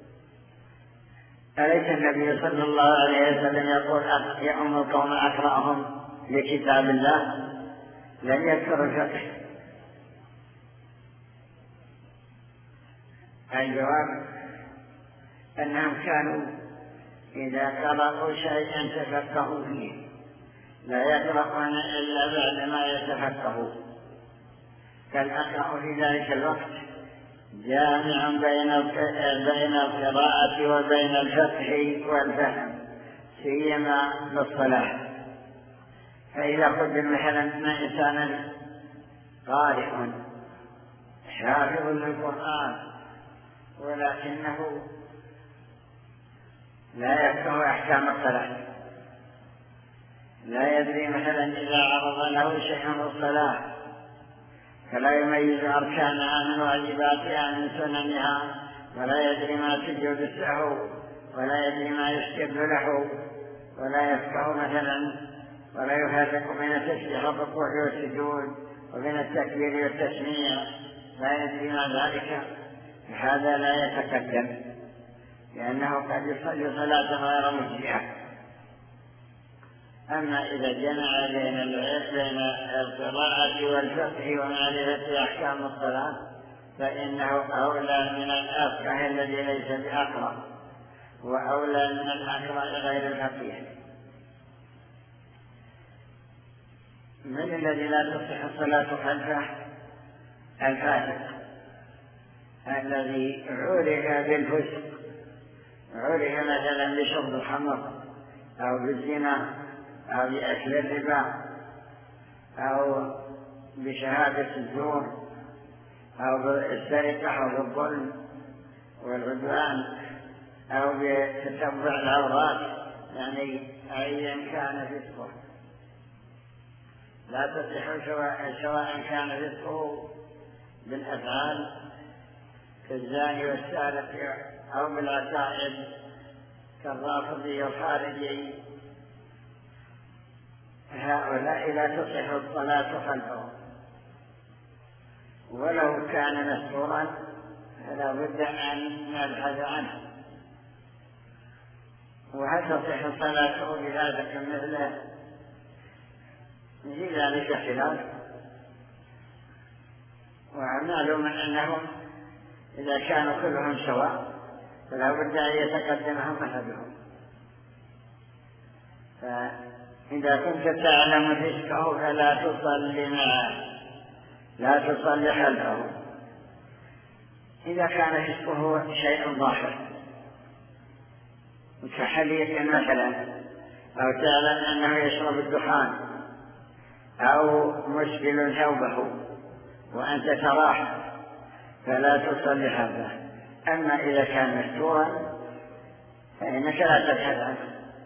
أليس النبي صلى الله عليه وسلم يقول يؤم القوم أقرأهم لكتاب الله، لم يذكر الفقه؟ الجواب أنهم كانوا إذا قرأوا شيئا تفقهوا فيه، لا يقرؤون إلا بعد ما يتفقهوا. فالأقرأ في ذلك الوقت جامع بين بين القراءة وبين الفقه والفهم، سيما للصلاة. فإذا قدم مثلا إنسانا قارئ حافظ للقرآن ولكنه لا يفقه أحكام الصلاة، لا يدري مثلا إذا عرض له شيء من الصلاة فلا يميز أركانها من واجباتها من سننها، ولا يدري ما سجود السهو، ولا يدري ما يسجد له، ولا يفقه مثلا ولا يفرق بين التسبيح والركوع والسجود وبين التكبير والتسميع، لا يدري ما ذلك، هذا لا يتقدم لأنه قد يصلي صلاة غير مجزئة. أما إذا جمع بين بين القراءة والفقه ومعرفة أحكام الصلاة فإنه أولى من الأفقه الذي ليس بأقرأ، وأولى من الأقرأ غير الفقيه. من الذي لا تصح الصلاة خلفه؟ الفاسق الذي عرف بالفسق، عرف مثلا بشرب الخمر أو بالزنا أو بأكل الربا أو بشهادة الزور أو بالسرقة أو بالظلم والعدوان أو بتتبع العورات، يعني أيا كان فسقه لا تصح سواء كان فسقه بالأفعال كالزاني والسارق أو بالعقائد كالرافضي والخارجي، هؤلاء لا تصح الصلاة خلفهم. ولو كان مستورا فلا بد أن نبحث عنه. وهل تصح صلاته بهذا مثله؟ في ذلك خلاف، ومعلوم أنهم إذا كانوا كلهم سواء فلا بد أن يتقدمهم أحدهم. فإذا كنت تعلم فسقه فلا تصلي معه، لا تصلي خلفه. إذا كان فسقه شيء ظاهر كحلية مثلا، أو تعلم أنه يشرب الدخان أو مسبل ثوبه وأنت تراه فلا تصلي خلفه. أما إذا كان مستورا فإنك لا تبحث عنه.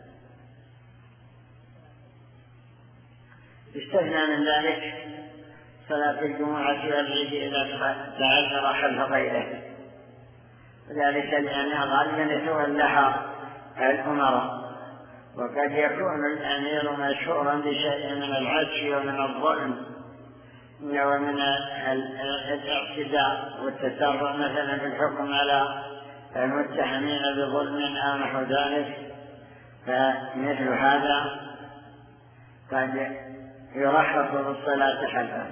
يستثنى من ذلك صلاة الجمعة والعيد إذا تعذر خلف غيره، ذلك لأنها غالبا يتولها الأمراء وقد يكون الأمير مشهورا بشيء من العش ومن الظلم ومن الاعتداء والتسرع مثلا في الحكم على المتهمين بظلم أو نحو ذلك، فمثل هذا قد يرخص بالصلاة خلفه،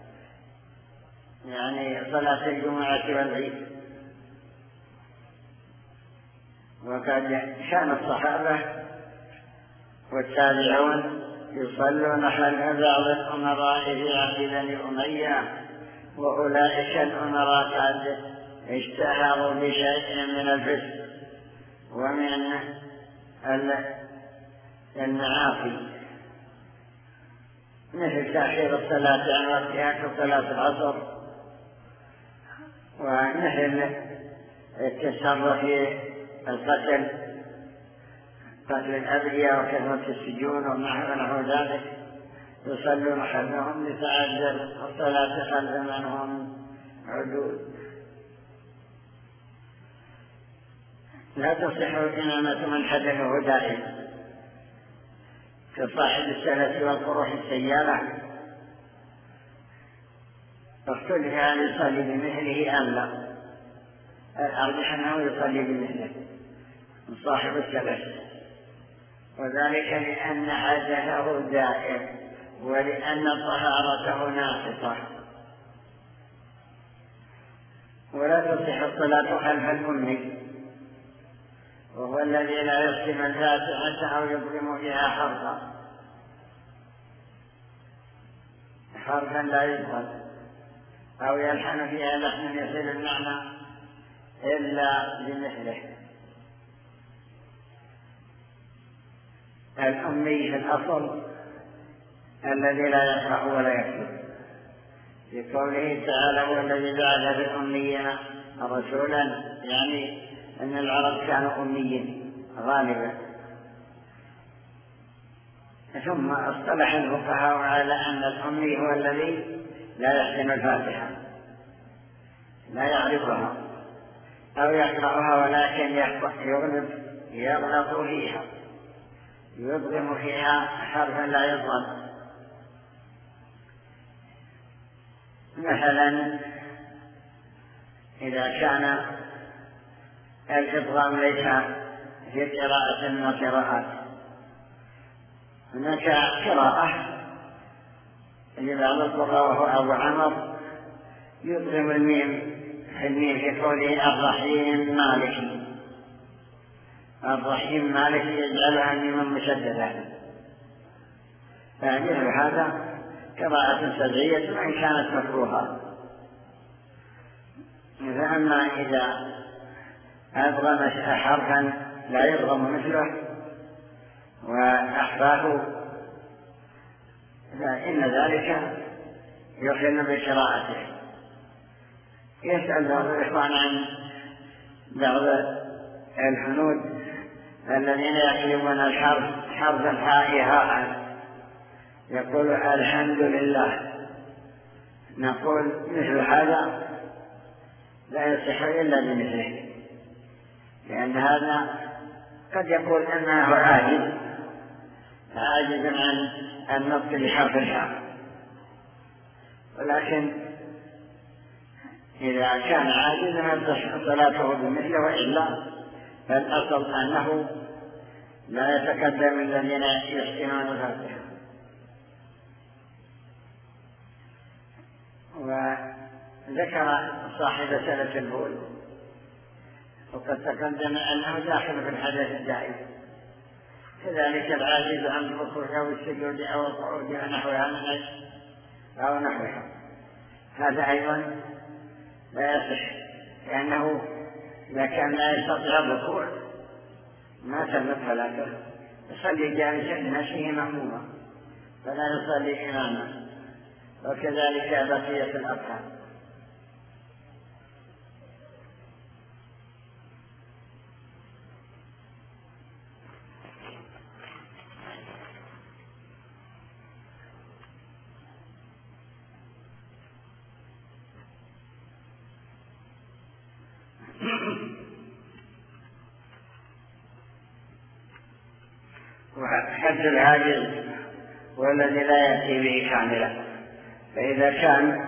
يعني صلاة الجمعة والعيد. وقد كان الصحابة والتابعون يصلون خلف بعض الأمراء في عهد بني أمية، وأولئك الأمراء قد اشتهروا بشيء من الفسق ومن المعاصي، مثل تأخير الصلاة عن وقتها كصلاة العصر، ومثل التسرع في القتل، قتل الأبرياء وكثرة السجون ونحو ذلك، يصلون خلفهم لتعذر الصلاة خلف من هم عدود. لا تصح إمامة من حدثه دائما كصاحب السلة والقروح السيارة، فاختلف هل يصلي بمثله أم لا. الأرجح أنه يصلي بمثله من صاحب السلة، وذلك لأن حدثه دائم ولأن طهارته ناقصة. ولا تصح الصلاة خلف الأمي، وهو الذي لا يختم الفاتحة أو يظلم فيها حرفا حرفا لا يظهر، أو يلحن فيها لحنا يصل المعنى إلا بمثله. الأمي في الأصل الذي لا يقرأ ولا يكتب، في قوله تعالى هو الذي بعث في الأميين رسولا، يعني أن العرب كانوا أميين غالبا. ثم اصطلح الفقهاء على أن الأمي هو الذي لا يحسن الفاتحة، لا يعرفها أو يقرأها ولكن يغلط يغلط فيها، يضغم فيها حرفا لا يضغم. مثلا إذا كان الإضغام ليس في قراءة من القراءات، هناك قراءة لبعض القراء وهو أبو عمر يضغم الميم في الميم في قوله الرحيم مالك، الرحيم مالك يجعلها ميما مشددة، فمثل هذا قراءة سبعية وإن كانت مكروهة. فأما إذا أضغم حرفا لا يضغم مثله وأحفاه فإن ذلك يخل بقراءته. يسأل بعض الإخوان عن بعض الحنود الذين يكلمون الحرف حرف الحاء هاء، يقول الحمد لله، نقول مثل هذا لا يصح إلا بمثله، لأن هذا قد يقول أنه عاجز عاجز عن النطق بحرف الحاء، ولكن إذا كان عاجزا تصح صلاته بمثله، وإلا فالأصل أنه لا يتقدم الذين يحسنون الفاتحة. وذكر صاحب سلة البول وقد تقدم أنه داخل في الحدث الدائم، كذلك العاجز عن الركوع أو السجود أو القعود ونحوها من أو نحوها، هذا أيضا لا يصح، لأنه إذا كان لا يستطيع الركوع ما تمت صلاته، يصلي جالسا بنفسه مأموما فلا يصلي إماما، وكذلك بقية الأركان. وحد العاجز والذي لا يأتي به كاملا. فإذا كان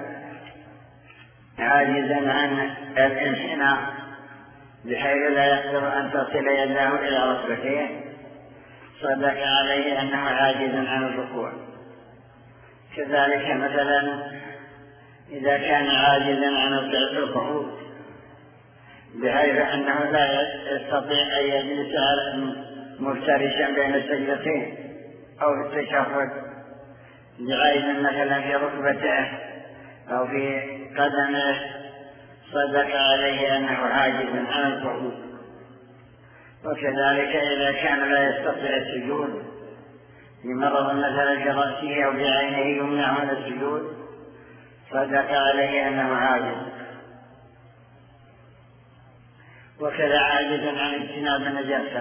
عاجزا عن الانحناء بحيث لا يقدر أن تصل يده إلى ركبتيه صدق عليه أنه عاجز عن الركوع. كذلك مثلا إذا كان عاجزا عن القعود بحيث أنه لا يستطيع أن يجلس مفترشا بين السجدتين أو في التشهد لعيب مثلا في ركبته أو في قدمه صدق عليه أنه عاجز عن القعود. وكذلك إذا كان لا يستطيع السجود لمرض مثلا في رأسه أو في عينه يمنع من السجود صدق عليه أنه عاجز. وكذا عاجز عن اجتناب النجاسة،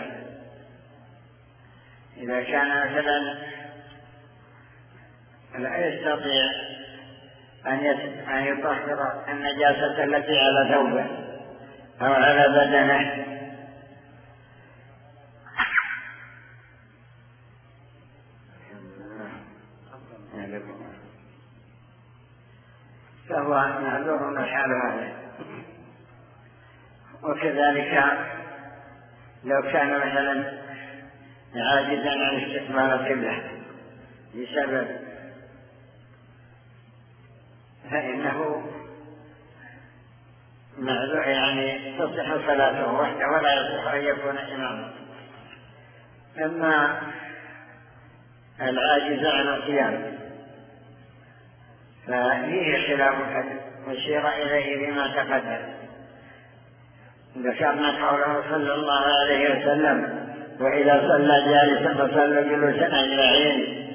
إذا كان مثلا لا يستطيع أن يطهر النجاسة التي على ثوبه أو على بدنه فهو معذور من حال هذا. وكذلك لو كان مثلا عاجزا عن استقبال القبلة بسبب فإنه معذور، يعني تصح صلاته وحده ولا يصح أن يكون إماما. أما العاجز عن القيام ففيه خلاف أشير إليه بما تقدم. ذكرنا قوله صلى الله عليه وسلم: وإذا صلى جالسا فصلوا جلوسا أجمعين.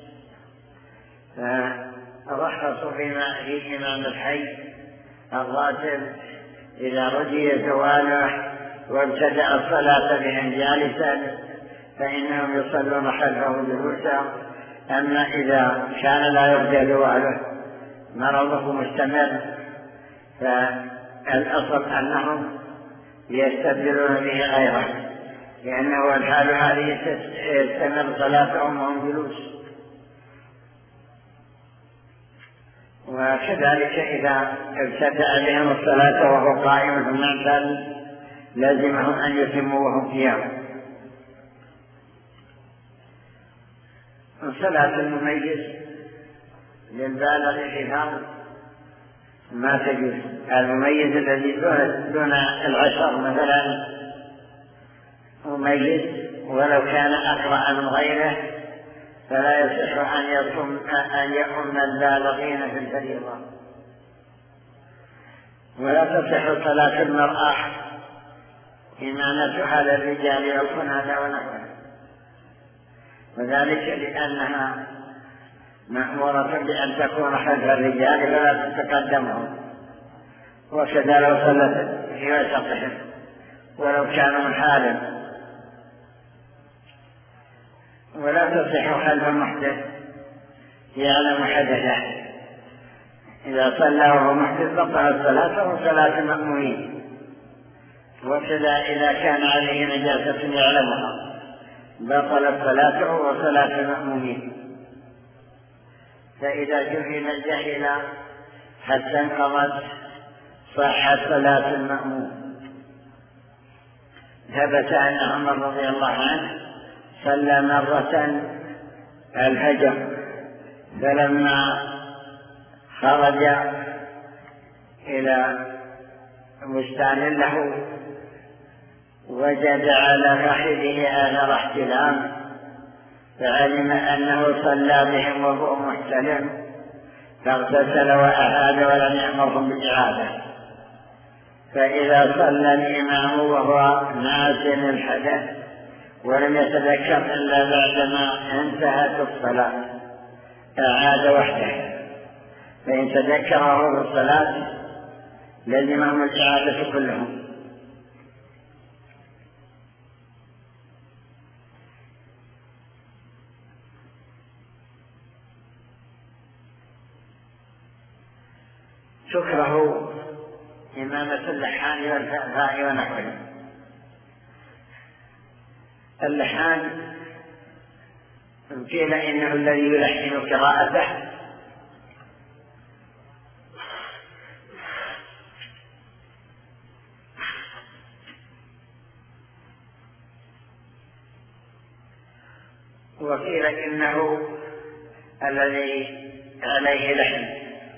فرخصوا فيما في إمام الحي الراتب إذا رجي زواله وابتدأ الصلاة بهم جالسا فإنهم يصلون خلفه جلوسا. أما إذا كان لا يرجى زواله مرضه مستمر فالأصل أنهم يستبدلون به غيره، لأنه الحال هذه يستمر صلاتهم وهم جلوس. وكذلك إذا ابتدأ بهم الصلاة وهو قائم ثم اعتدل لازمهم أن يتموا وهم قيام. الصلاة المميز للبالغ في فرض ما تجوز. المميز الذي دون العشر مثلا مميز ولو كان أقرأ من غيره فلا يصح أن يقوم أن يؤم البالغين في الفريضة. ولا تصح صلاة المرأة إمامتها للرجال والكنادة ونحوها، وذلك لأنها مأمورة بأن تكون خلف الرجال فلا تتقدمهم، وكذا لو صلت في وسطهم ولو كانوا من حال. ولا تصح خلف المحدث يعلم حدثه، إذا صلى وهو محدث بطلت صلاته وصلاة المأمومين. وكذا إذا كان عليه نجاسة يعلمها بطلت صلاته وصلاة المأمومين. فإذا جهل الجهل حتى انقضت صحت صلاة المأموم. ثبت أن عمر رضي الله عنه صلى مرة الفجر فلما خرج إلى بستان له وجد على رحله آثار احتلام فعلم أنه صلى بهم وهو محتلم فاغتسل وأعاد ولم يأمرهم بالإعادة. فإذا صلى الإمام وهو ناسٍ الحدث ولم يتذكر إلا بعدما انتهت الصلاة أعاد وحده، فإن تذكره في الصلاة لزمهم الإعادة كلهم. تكره إمامة اللحان والفأفاء ونحوه. اللحان قيل إنه الذي يلحن قراءته وقيل إنه الذي عليه لحن،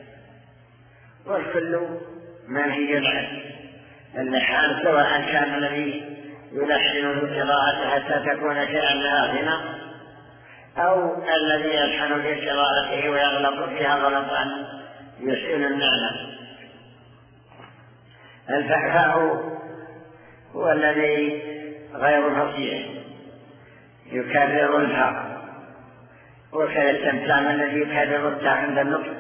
والكل منهي عنه. اللحان سواء كان الذي يلحن في قراءته حتى تكون شيئا لآثمة، أو الذي يلحن في قراءته ويغلط فيها غلطا يسئل المعنى. الفحفاء هو الذي غير فصيح يكرر الفاء، وكذا التمتام الذي يكرر التاء عند النطق.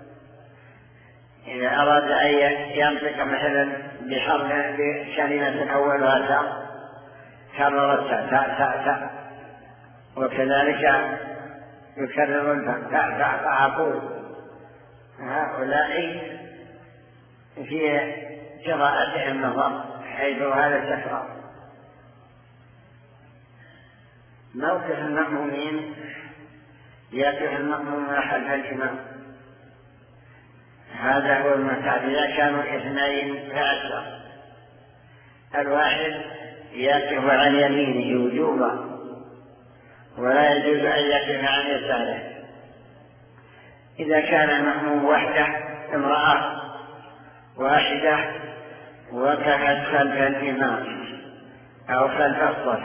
إذا أراد أن ينطق مثلا بحرف بكلمة أولها تاء كرر التاء تاء تاء تاء، وكذلك يكرر الفاء تاء تاء فأقول. هؤلاء في قراءتهم نظر حيث هذا التكرار. موقف المأمومين يقف المأموم خلف الإمام، هذا هو المعتاد. إذا كانوا اثنين فأكثر، الواحد يقف عن يمينه وجوبا، ولا يجوز أن يقف عن يساره. إذا كان المأموم وحده، امرأة واحدة وقفت خلف الإمام أو خلف الصف.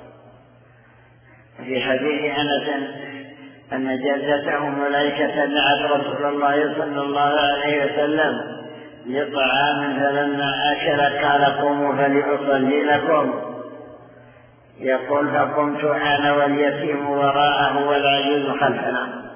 في حديث أنس أن جدته ملائكة دعت رسول الله صلى الله عليه وسلم لطعام، فلما أكل قال قوموا فلأصلي لكم. يقول فقمت أنا واليتيم وراءه والعجوز خلفنا.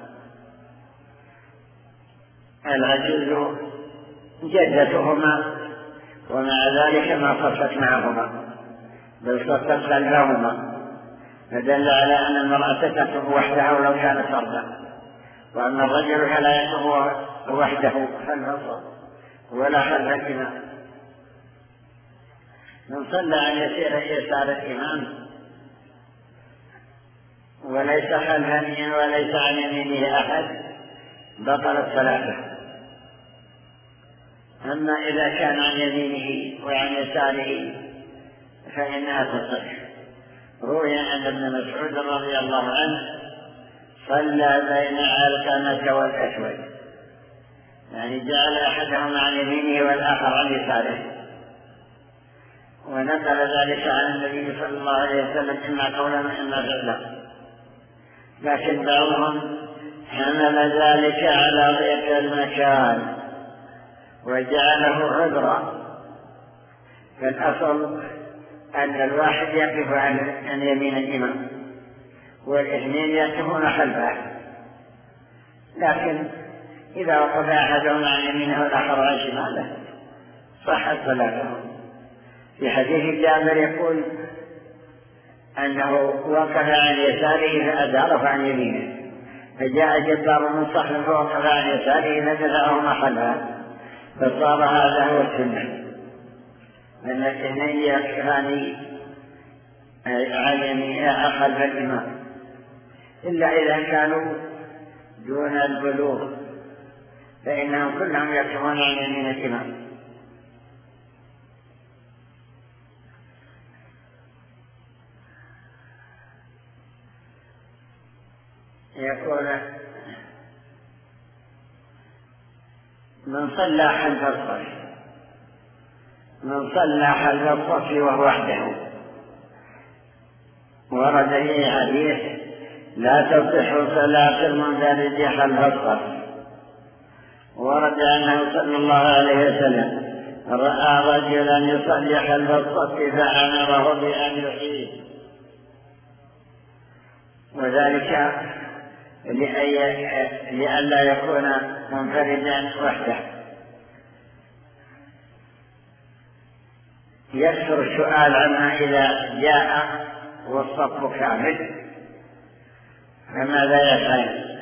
العجوز جدتهما، ومع ذلك ما صفت معهما بل صفت خلفهما، فدل على أن المرأة تقف وحدها ولو كانت فردا، وأما الرجل فلا يقف وحده خلف الصف ولا خلف الإمام. من صلى عن يسير يسار الإمام وليس خلف يمينه وليس عن يمينه أحد بطلت صلاته. أما إذا كان عن يمينه وعن يساره فإنها تصح. روي أن ابن مسعود رضي الله عنه صلى بين علقمة والأسود، يعني جعل أحدهم عن يمينه والآخر عن يساره، ونقل ذلك عن النبي صلى الله عليه وسلم إما قولا وإما فعلا، لكن بعضهم حمل ذلك على ضيق المكان وجعله عذرا. فالأصل أن الواحد يقف عن يمين الإمام والاثنين يقفون خلفه، لكن إذا وقف أحدهم عن يمينه والآخر عن شماله صحت صلاتهم. في حديث جابر يقول أنه وقف عن يساره فأدار عن يمينه، فجاء جبار من صخر فوقف عن يساره فدفعهما خلفه، فصار هذا هو السنة، أن الاثنين يقفان عن يمينه خلف الإمام، إلا إذا كانوا دون البلوغ فإنهم كلهم يقفون عن يمين الإمام. يقول من صلى خلف الصف من صلى خلف الصف وهو وحده، ورد فيه حديث لا تصح صلاة المنفرد خلف الصف. ورد أنه صلى الله عليه وسلم رأى رجلا يصلي خلف الصف فأمره بأن يحييه، وذلك لئلا يكون منفردا وحده. يكثر السؤال عنها إذا جاء والصف كامل، فماذا يفعل؟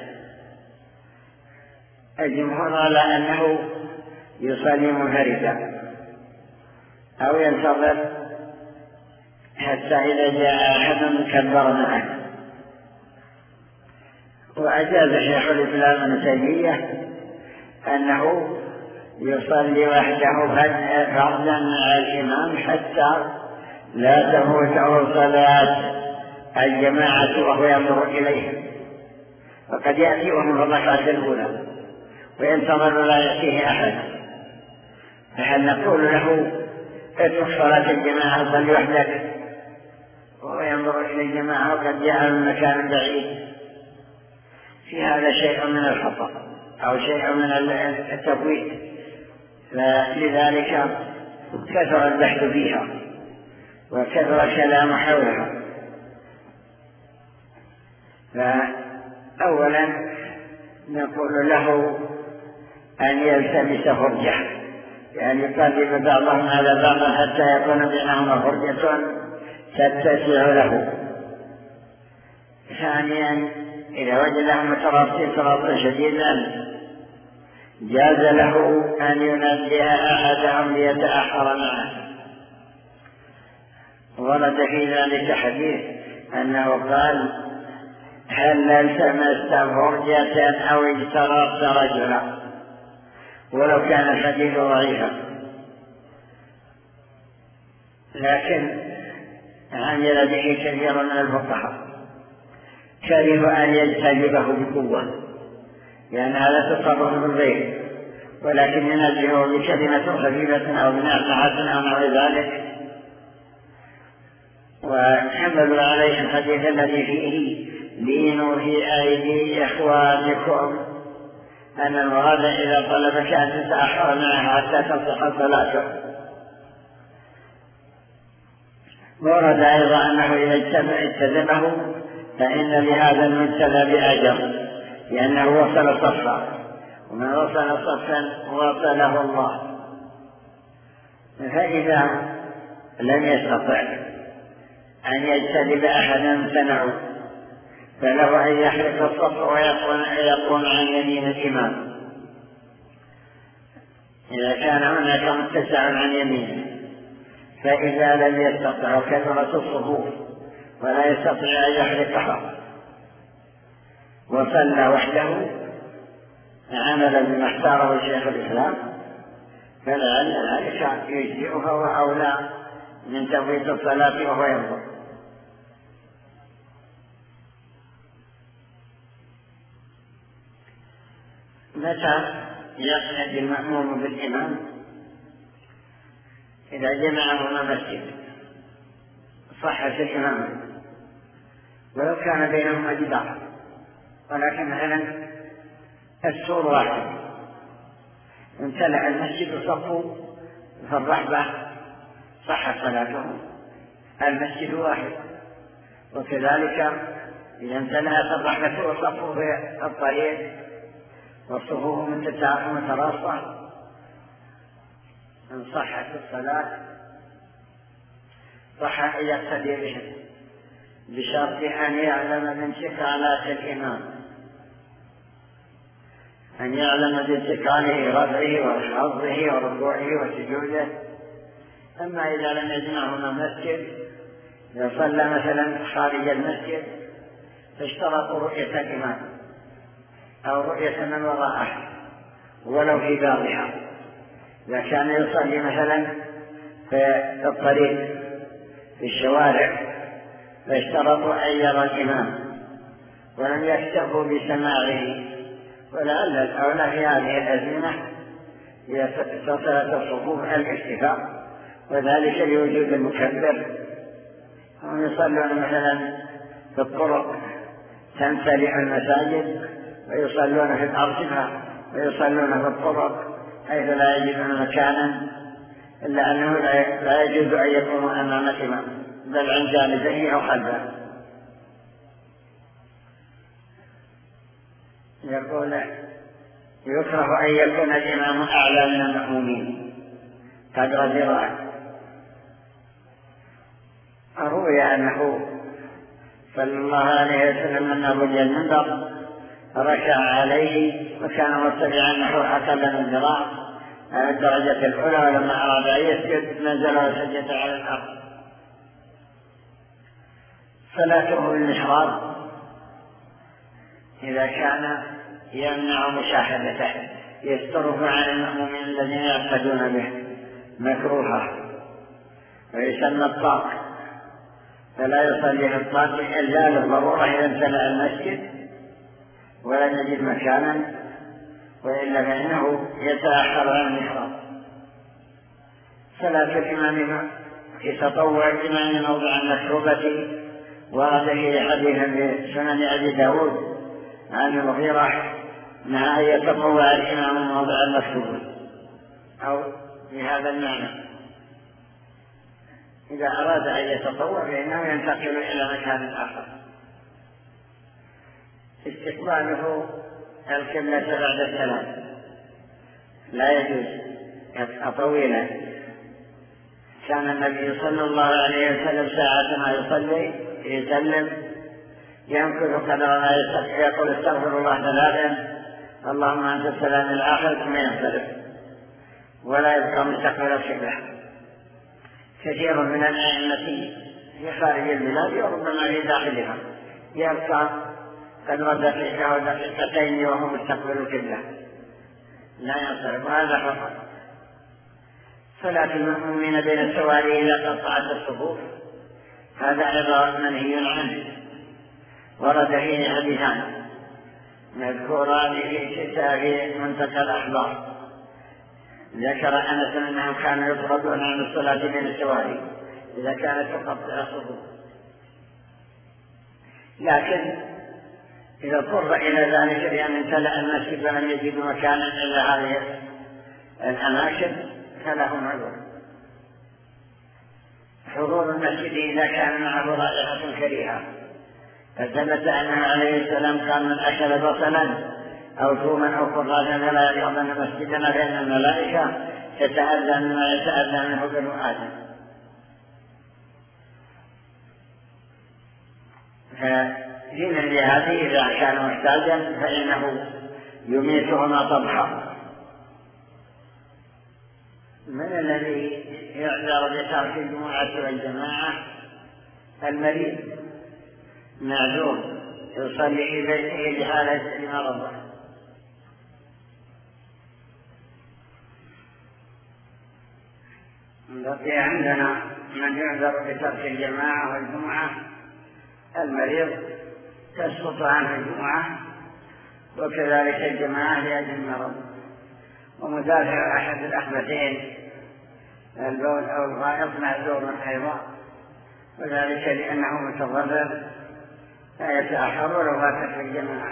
الجمهور على أنه يصلي منفردا أو ينتظر حتى إذا جاء أحد كبر معه، وأجاز شيخ الإسلام ابن تيمية أنه يصلي وحده فردا مع الإمام حتى لا تفوته صلاة الجماعة وهو ينظر إليهم، وقد يأتي وهم في الركعة الأولى وينتظر لا يأتيه أحد، فهل نقول له اترك صلاة الجماعة صلي وحدك وهو ينظر إلى الجماعة وقد جاء من مكان بعيد؟ في هذا شيء من الخطأ أو شيء من التفويت، فلذلك كثر البحث فيها وكثر الكلام حولها. فأولا نقول له أن يلتمس فرجة، يعني يقدم بعضهم على بعض حتى يكون بينهما فرجة تتسع له. ثانيا إذا وجدهم متراصين تراصا شديدا جاز له أن ينبه أحدهم ليتأخر معه. ورد في ذلك حديث أنه قال هل التمست فرجة أو اجترأت رجلا، ولو كان الحديث ضعيفا، لكن عمل به كثير من الفقهاء، كره أن يجتذبه بقوة لأن هذا تصرف بالغير، ولكن ينزله بكلمة خفيفة أو بنعمة أو نحو ذلك. وحملوا عليه الحديث الذي فيه لينوا في أيدي إخوانكم، أن المراد إذا طلبك أن تتأخر معه حتى تصح صلاته. ورد أيضا أنه إذا اجتذبه فإن لهذا المبتلى بأجر، لأنه وصل صفا، ومن وصل صفا وصله الله. فإذا لم يستطع أن يجتذب أحدا امتنعوا، فله أن يحرق الصف ويقوم عن يمين الإمام إذا كان هناك متسع عن يمينه. فإذا لم يستطع كثرة الصفوف ولا يستطيع أن يحرقها وصلى وحده عملا بما اختاره شيخ الإسلام، فلعل ذلك يجزئه وهو أولى من تفويت الصلاة وهو ينظر. متى يقتدي المأموم بالإمام؟ إذا جمعهما مسجد صحة الإمام، ولو كان بينهما جدار، ولكن مثلا السور واحد امتلأ المسجد صفوا في الرحبة صحت صلاته، المسجد واحد. وكذلك إذا امتلأت الرحبة وصفوا في الطريق والصفوف متراصة إن صحت الصلاة صح أن يقتدي بهم، بشرط أن يعلم من انتقالات الإمام، أن يعلم بانتقاله رفعه وخفضه وركوعه وسجوده. أما إذا لم يجمعهما مسجد، إذا صلى مثلا خارج المسجد فاشترطوا رؤية الإمام أو رؤية من وراءه ولو في بابها. إذا كان يصلي مثلا في الطريق في الشوارع فاشترطوا أن يرى الإمام ولم يكتفوا بسماعه، ولعل الأولى في هذه الأزمنة إذا اتصلت الصفوف الاكتفاء، وذلك لوجود المكبر. هم يصلون مثلا في الطرق تمتلئ المساجد، ويصلون في الأرصفة، ويصلون في الطرق حيث لا يجدون مكانا، إلا أنه لا يجوز أن يكونوا أمام الإمام بل عن جانبه أو خلفه. يقول يكره أن يكون الإمام أعلى من المأمومين قدر ذراع. روي أنه صلى الله عليه وسلم من رجل المنبر ركع عليه وكان مرتفعا نحو أقل من ذراع على الدرجة الأولى، ولما أراد أن يسجد نزل وسجد على الأرض. صلاته بالمحراب إذا كان يمنع مشاهدته يستره عن المأمومين الذين يعتدون به مكروها، ويسمى الطاق، فلا يصلي في الطاق إلا للضرورة إذا امتلأ المسجد ولم يجد مكانا، وإلا فإنه يتأخر عن المحراب. صلاة الإمام في تطوع الإمام موضع المكتوبة ورد في حديث في سنن أبي داود عن المغيرة نهى أن يتطوع الإمام موضع المكتوبة أو بهذا المعنى. إذا أراد أن يتطوع فإنه ينتقل إلى مكان آخر. استقباله القبلة بعد السلام لا يجوز طويلا. كان النبي صلى الله عليه وسلم ساعة ما يصلي يسلم ينكث قدر ما يقول استغفر الله ثلاثا اللهم أنت السلام الآخر ثم ينصرف ولا يبقى مستقبل القبلة. كثير من الأئمة في خارج البلاد وربما في داخلها يبقى قدر دقيقة أو دقيقتين وهو مستقبل القبلة لا ينصرف، وهذا خطأ. صلاة المأمومين بين السواري إذا قطعت الصفوف هذا أيضا منهي عنه. ورد فيه حديثان مذكوران في كتاب منتقى الأخبار. ذكر أنس أنهم كانوا يطردون عن الصلاة بين السواري إذا كانت تقطع الصفوف، لكن إذا اضطر إلى ذلك بأن امتلأ المسجد ولم يجد مكانا إلا هذه الأماكن فلهم عذر. حضور المسجد إذا كان معه رائحة كريهة، فثبت أنه عليه السلام كان من أكل بصلا أو ثوما أو قراصا فلا يقربن مسجدنا فإن الملائكة تتأذى مما يتأذى منه بنو آدم. فدين لهذه إذا كان محتاجا فإنه يميتهما طبحا. من الذي يعذر بترك الجمعة والجماعة؟ المريض معذور يصلي في بيته لحالة المرض. بقي عندنا من يعذر بترك الجماعة والجمعة. المريض تسقط عنه الجمعة وكذلك الجماعة لأجل المرض. ومدافع أحد الأخبثين البول أو الغائط معذور أيضا، وذلك لأنه متضرر لا يتأخر ولو فاتت في الجماعة.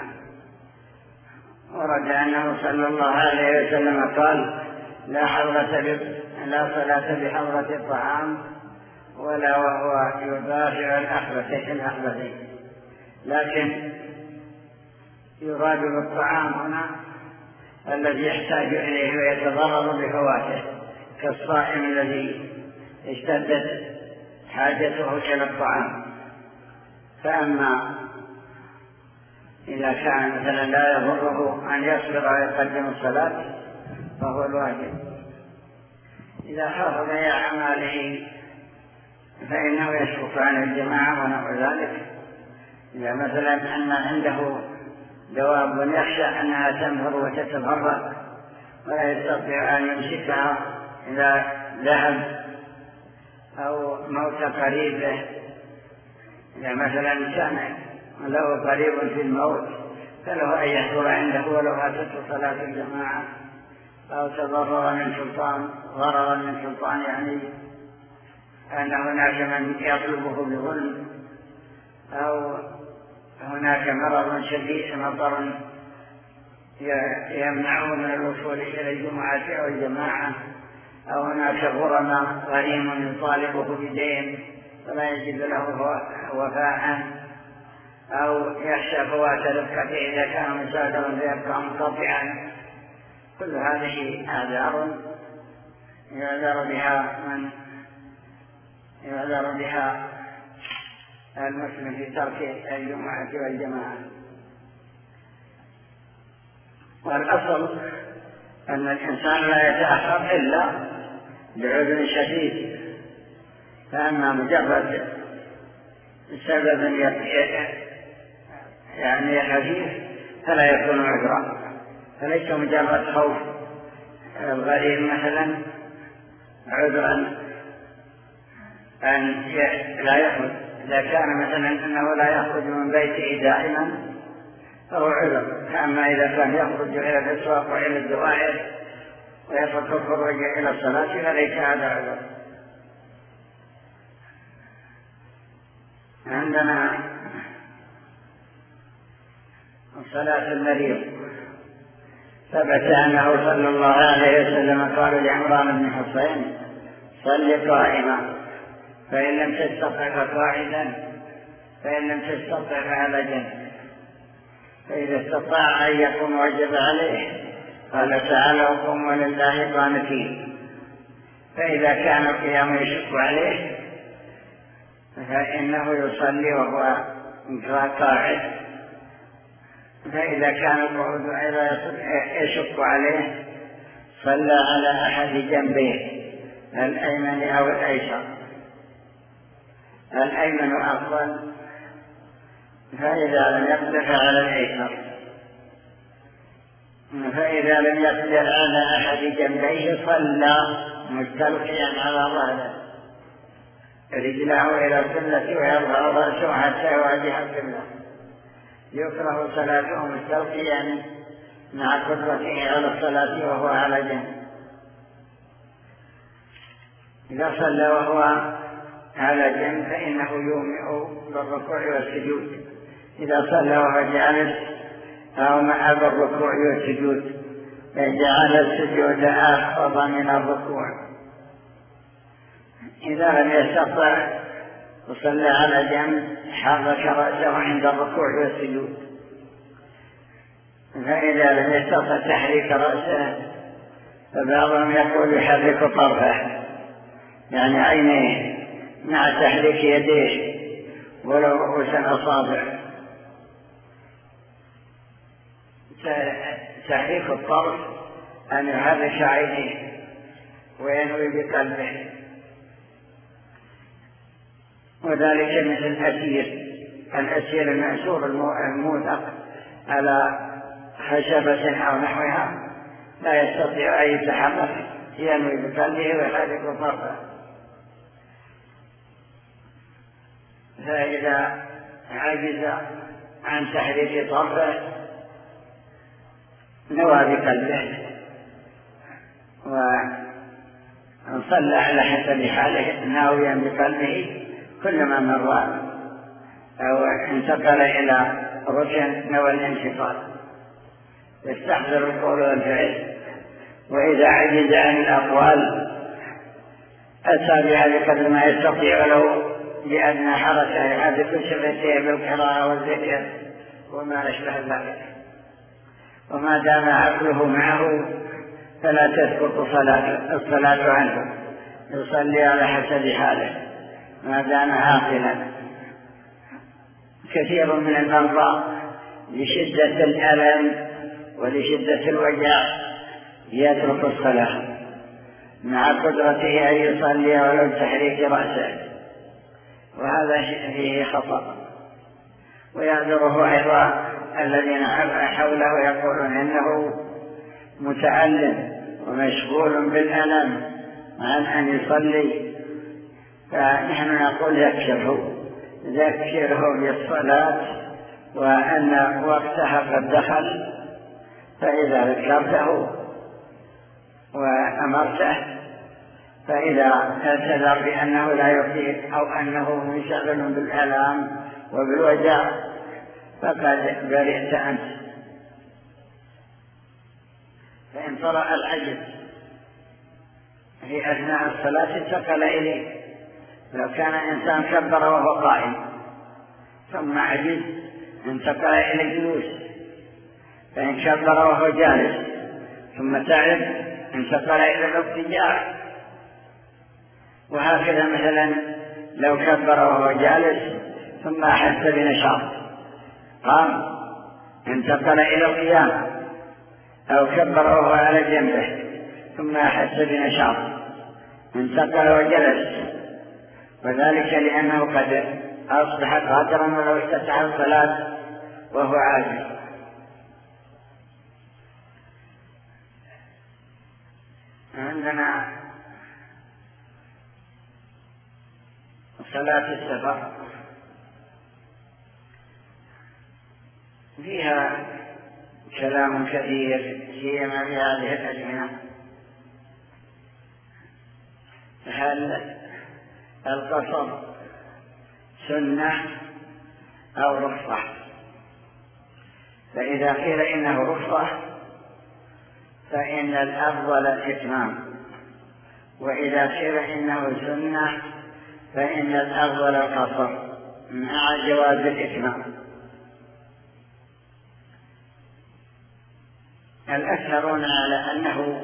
ورد أنه صلى الله عليه وسلم قال لا حضرة لا صلاة بحضرة الطعام ولا وهو يدافع الأخبثين، لكن يراد بالطعام هنا الذي يحتاج إليه ويتضرر بفواته كالصائم الذي اشتدت حاجته إلى الطعام. فأما إذا كان مثلا لا يضره أن يصبر ويقدم الصلاة فهو الواجب. إذا حافظ على أعماله فإنه يشفق عن الجماعة ونحو ذلك. إذا مثلا أن عنده دواب يخشى أنها تنهر وتتفرق ولا يستطيع أن يمسكها إذا ذهب، أو موت قريبه، إذا مثلا كان له قريب في الموت فله أن يحضر عنده ولو فاتته صلاة الجماعة، أو تضرر من سلطان ضررا من سلطان، يعني أن هناك من يطلبه بظلم، أو هناك مرض شديد مطر يمنعه من الوصول إلى الجمعة أو الجماعة، أو هناك غرماء غريم يطالبه بدين فلا يجد له وفاء، أو يخشى فوات رفقته إذا كان مسافرا فيبقى منقطعا. كل هذه آثار يعذر بها من يعذر بها المسلم في ترك الجمعة والجماعة. والأصل أن الإنسان لا يتأخر إلا بعذر شديد، فأما مجرد سبب يعني خفيف فلا يكون عذرا. فليس مجرد خوف الغريب مثلا عذرا أن لا يخرج. إذا كان مثلا أنه لا يخرج من بيته دائما فهو عذر. أما إذا كان يخرج إلى الأسواق وإلى الدوائر ويترك الخروج إلى الصلاة فليس هذا عذر. عندنا صلاة المريض، ثبت أنه صلى الله عليه وسلم قال لعمران بن حسين: صل قائما، فإن لم تستطع فقاعدا، فإن لم تستطع فعلى جنب. فإذا استطاع أن يقوم وجب عليه، قال تعالى: وقوموا لله قانتين. فإذا كان القيام يشق عليه فإنه يصلي وهو قاعد. فإذا كان القعود يشق عليه صلى على أحد جنبيه الأيمن أو الأيسر. الأيمن أفضل، فإذا لم يقدر على الأيسر. فإذا لم يقدر على أحد جنبيه صلى مستلقيا على ظهره، رجله إلى القبلة ويرفع رأسه حتى يواجه القبلة. يكره صلاته مستلقيا مع قدرته على الصلاة وهو على جنب. إذا صلى وهو على جنب فإنه يومئ بالركوع والسجود. إذا صلى وهو جالس أو مع بالركوع والسجود فجعل السجود أخفض من الركوع. إذا لم يستطع وصلى على جنب حرك رأسه عند الركوع والسجود. فإذا لم يستطع تحريك رأسه فبعضهم يقول يحرك طرفه، يعني عينيه، مع تحريك يديه ولو رؤوس الأصابع. تحريك الطرف أن يحرك عينيه وينوي بقلبه، وذلك مثل الأسير الأسير المأسور الموثق على خشبة أو نحوها لا يستطيع أن يتحرك، ينوي بقلبه ويحرك طرفه. فإذا عجز عن تحريك طرفه نوى بقلبه وصلى على حسب حاله ناويا بقلبه. كلما مر أو انتقل إلى ركن نوى الانتقال، يستحضر القول والفعل. وإذا عجز عن الأقوال أتى بها بقدر ما يستطيع له بأدنى حركة، يحرك شفتيه بالقراءة والذكر وما أشبه ذلك. وما دام عقله معه فلا تسقط الصلاة عنه، يصلي على حسب حاله ما دام عاقلا. كثير من المرضى لشدة الألم ولشدة الوجع يترك الصلاة مع قدرته أن يصلي ولو تحريك رأسه، وهذا فيه خطأ. ويعذره أيضا الذين حوله يقولون إنه متعلم ومشغول بالألم عن أن يصلي. فنحن نقول ذكره ذكره بالصلاة وأن وقتها قد دخل. فإذا ذكرته وأمرته، فإذا اعتذر بأنه لا يطيق أو أنه منشغل بالآلام وبالوجع فقد برئت أنت. فإن طرأ العجز في أثناء الصلاة انتقل إليه. لو كان إنسان كبر وهو قائم ثم عجز انتقل إلى الجلوس، فإن كبر وهو جالس ثم تعب انتقل إلى الاضطجاع. وهكذا مثلا لو كبر وهو جالس ثم أحس بنشاط قام انتقل إلى القيام، أو كبر وهو على جنبه ثم أحس بنشاط انتقل وجلس. وذلك لأنه قد أصبح قادرا ولو استطاع الصلاة وهو عاجز. عندنا صلاة السفر فيها كلام كثير سيما في هذه الأزمنة. هل القصر سنة أو رخصة؟ فإذا قيل إنه رخصة فإن الأفضل الإتمام، وإذا قيل إنه سنة فإن الأفضل القصر مع جواز الإتمام. الأكثرون على أنه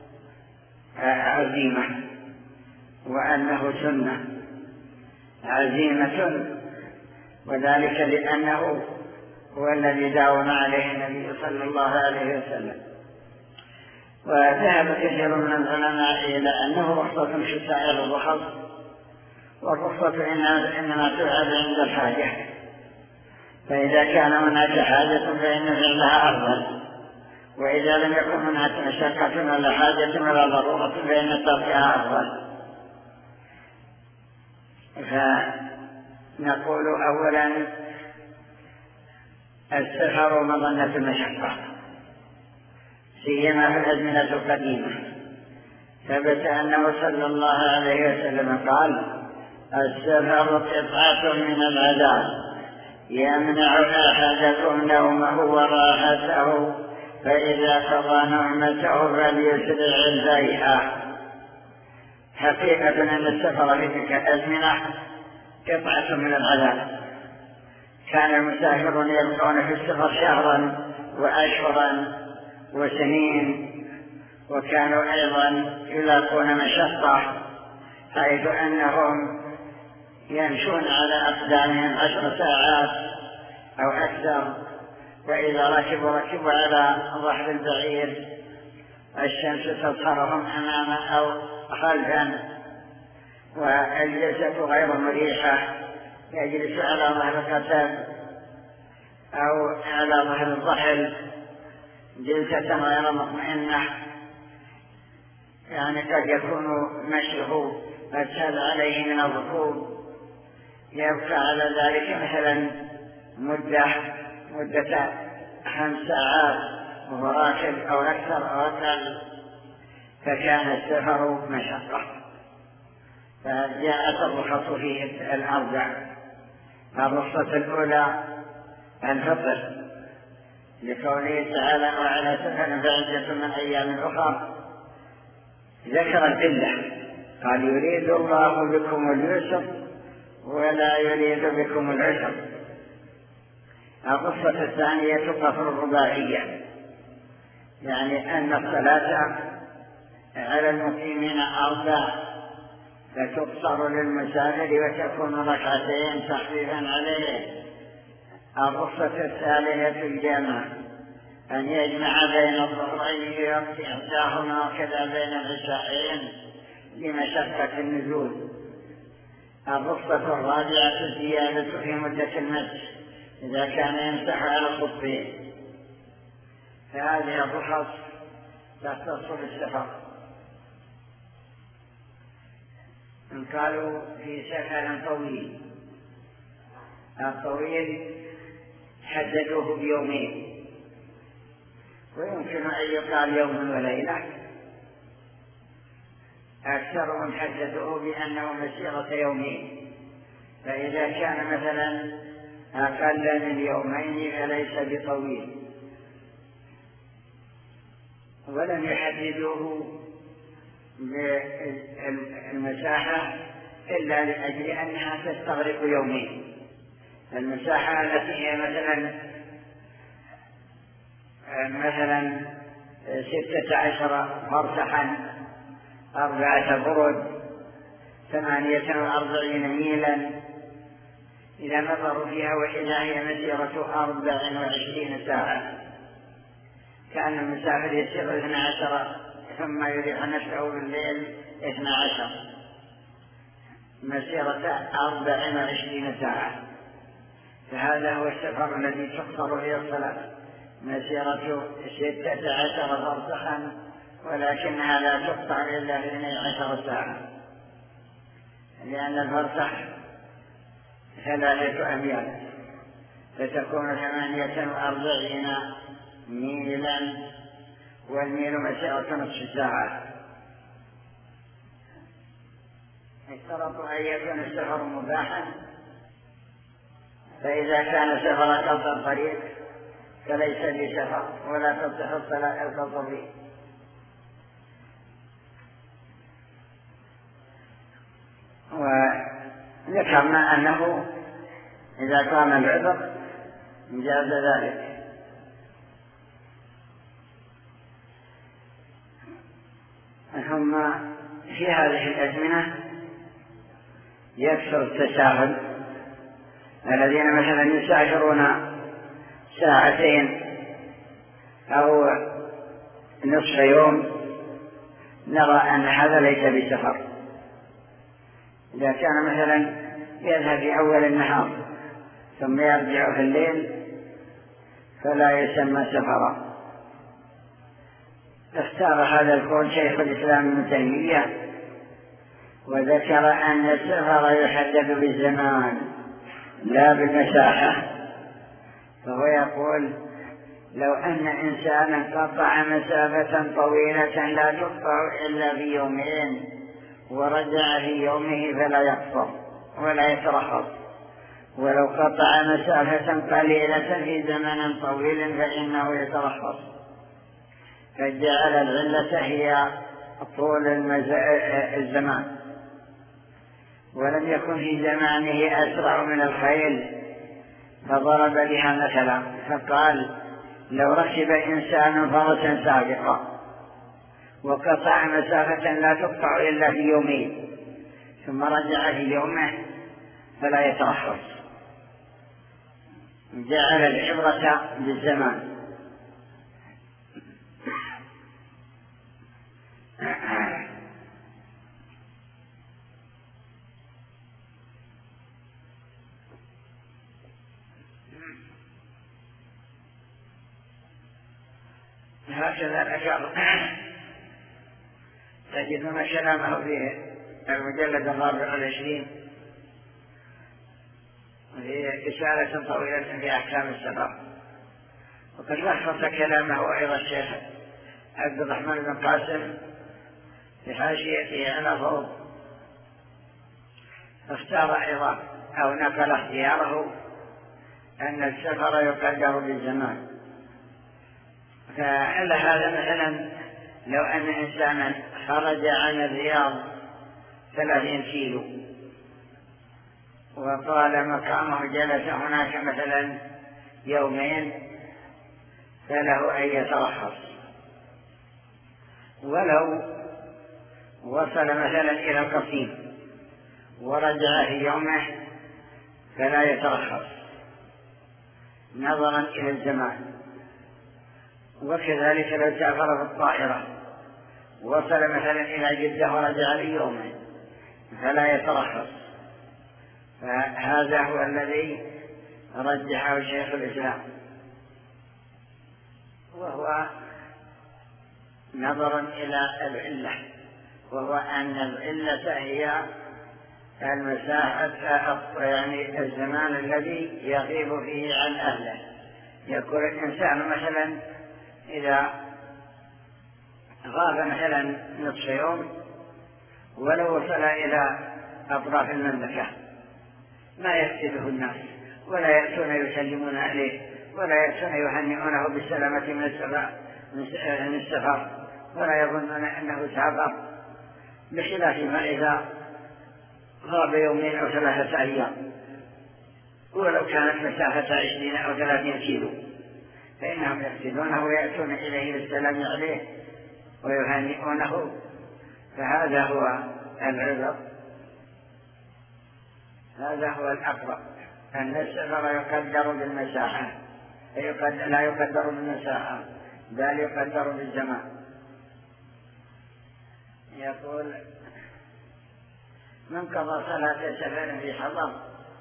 عزيمة وأنه سنة عزيمة، وذلك لأنه هو الذي داوم عليه النبي صلى الله عليه وسلم. وذهب كثير من العلماء إلى أنه رخصة في سائر الرخص، والرخصة إنما تفعل عند الحاجة، فإذا كان هناك حاجة فإن فعلها أفضل، وإذا لم يكن هناك مشقة ولا حاجة ولا ضرورة فإن تركها أفضل. فنقول أولا السفر مظنة المشقة سيما في الأزمنة القديمة. ثبت أنه صلى الله عليه وسلم قال: السفر قطعة من العذاب يمنع أحدكم نومه وراحته، فإذا قضى نومته فليسرع البيعة. حقيقة أن السفر في تلك الأزمنة قطعة من العذاب. كان المسافرون يبقون في السفر شهرا وأشهرا وسنين، وكانوا أيضا يلاقون مشقة، حيث أنهم يمشون على أقدامهم عشر ساعات أو أكثر، وإذا ركبوا ركبوا على ظهر البعير، الشمس تظهرهم أماما أو خلفا، والجلسة غير مريحة، يجلس على ظهر القتاب أو على ظهر الضحل جلسة غير مطمئنة، يعني قد يكون مشيه أسهل عليه من الركوب، يبقى على ذلك مثلا مدة مدة خمس ساعات وهو راكب أو أكثر أو أقل، فكان السفر مشقة. فجاءت الرخص فيه الأربع. الرخصة الأولى الفطر لقوله تعالى: وعلى سفر فعدة من أيام أخرى. ذكر العلة قال: يريد الله بكم اليسر ولا يريد بكم العسر. الرخصة الثانية قصر الرباعية، يعني أن الصلاة على المقيمين أربع فتقصر للمسافر وتكون ركعتين تخفيفا عليه. الرخصة الثالثة الجمع، أن يجمع بين الظهرين في وقت إحداهما وكذا بين العشاءين لمشقة النزول. الرخصة الرابعة الزيادة في مدة المسح إذا كان يمسح على الخفين. فهذه الرخص تختص بالسفر. إن قالوا في سفر طويل، الطويل حددوه بيومين، ويمكن أن يقال يوم وليلة. أكثرهم حددوه بأنه مسيرة يومين، فإذا كان مثلا أقل من يومين فليس بطويل. ولم يحددوه بالمساحة إلا لأجل أنها تستغرق يومين. المساحة التي هي مثلا مثلا ستة عشر فرسخا، أربعة برد، ثمانية وأربعين ميلا، إذا نظروا فيها وإذا هي مسيرة أربع وعشرين ساعة، كان المسافر يسير اثنى عشر ثم يريح نفسه بالليل اثنى عشر، مسيرة أربع وعشرين ساعة. فهذا هو السفر الذي تقصر فيه الصلاة، مسيرة ستة عشر فرسخا ولكنها لا تقطع إلا في اثنتي عشرة ساعة، لأن الفرسخ ثلاثة أميال، فتكون ثمانية وأربعين ميلا، والميل مسيرة نصف ساعة. اشترطوا أن يكون السفر مباحا، فإذا كان سفر قطع الطريق فليس بسفر ولا تصح الصلاة القطع فيه. وذكرنا أنه إذا قام العذر جاز ذلك. ثم في هذه الأزمنة يكثر التساهل، الذين مثلا يسافرون ساعتين أو نصف يوم نرى أن هذا ليس بسفر. إذا كان مثلا يذهب في أول النهار ثم يرجع في الليل فلا يسمى سفرا. اختار هذا القول شيخ الإسلام ابن تيمية، وذكر أن السفر يحدد بالزمان لا بالمساحة، فهو يقول لو أن إنسانا قطع مسافة طويلة لا تقطع إلا في يومين ورجع في يومه فلا يقصر ولا يترخص، ولو قطع مسافة قليلة في زمن طويل فإنه يترخص، فجعل العلة هي طول الزمان، ولم يكن في زمانه أسرع من الخيل فضرب بها مثلا، فقال لو ركب إنسان فرسا سابقا وقطع مسافة لا تقطع إلا في يومين ثم رجع في يومه فلا يترخص، جعل العبرة بالزمان. هكذا الأشعر تجدون كلامه في المجلد الرابع والعشرين في رسالة طويلة في أحكام السفر، وقد لخص كلامه أيضا الشيخ عبد الرحمن بن قاسم في حاشيته على فوض، فاختار أيضا أو نقل اختياره أن السفر يقدر بالزمان. فعلى هذا مثلا لو أن إنسانا خرج عن الرياض ثلاثين كيلو وطال مقامه جلس هناك مثلا يومين فله أن يترخص، ولو وصل مثلا إلى القصيم ورجع في يومه فلا يترخص نظرا إلى الزمان. وكذلك لو سافر في الطائرة وصل مثلا إلى جدة ورجع في يومه فلا يترخص. فهذا هو الذي رجحه شيخ الإسلام، وهو نظرا إلى العلة، وهو أن العلة هي المساحة يعني الزمان الذي يغيب فيه عن أهله. يقول الإنسان مثلا إذا غاب مثلا نصف يوم ولو وصل إلى أطراف المملكة ما يحسده الناس ولا يأتون يسلمون عليه ولا يأتون يهنئونه بالسلامة من السفر ولا يظنون أنه سافر، بخلاف ما إذا غاب يومين أو ثلاثة أيام ولو كانت مسافة عشرين أو ثلاثين كيلو فإنهم يحسدونه ويأتون إليه بالسلام عليه ويهنئونه. فهذا هو العذر، هذا هو الأقرب، أن السفر يقدر بالمساحة، لا يقدر بالمساحة بل يقدر بالزمان. يقول من قضى صلاة سفر في حضر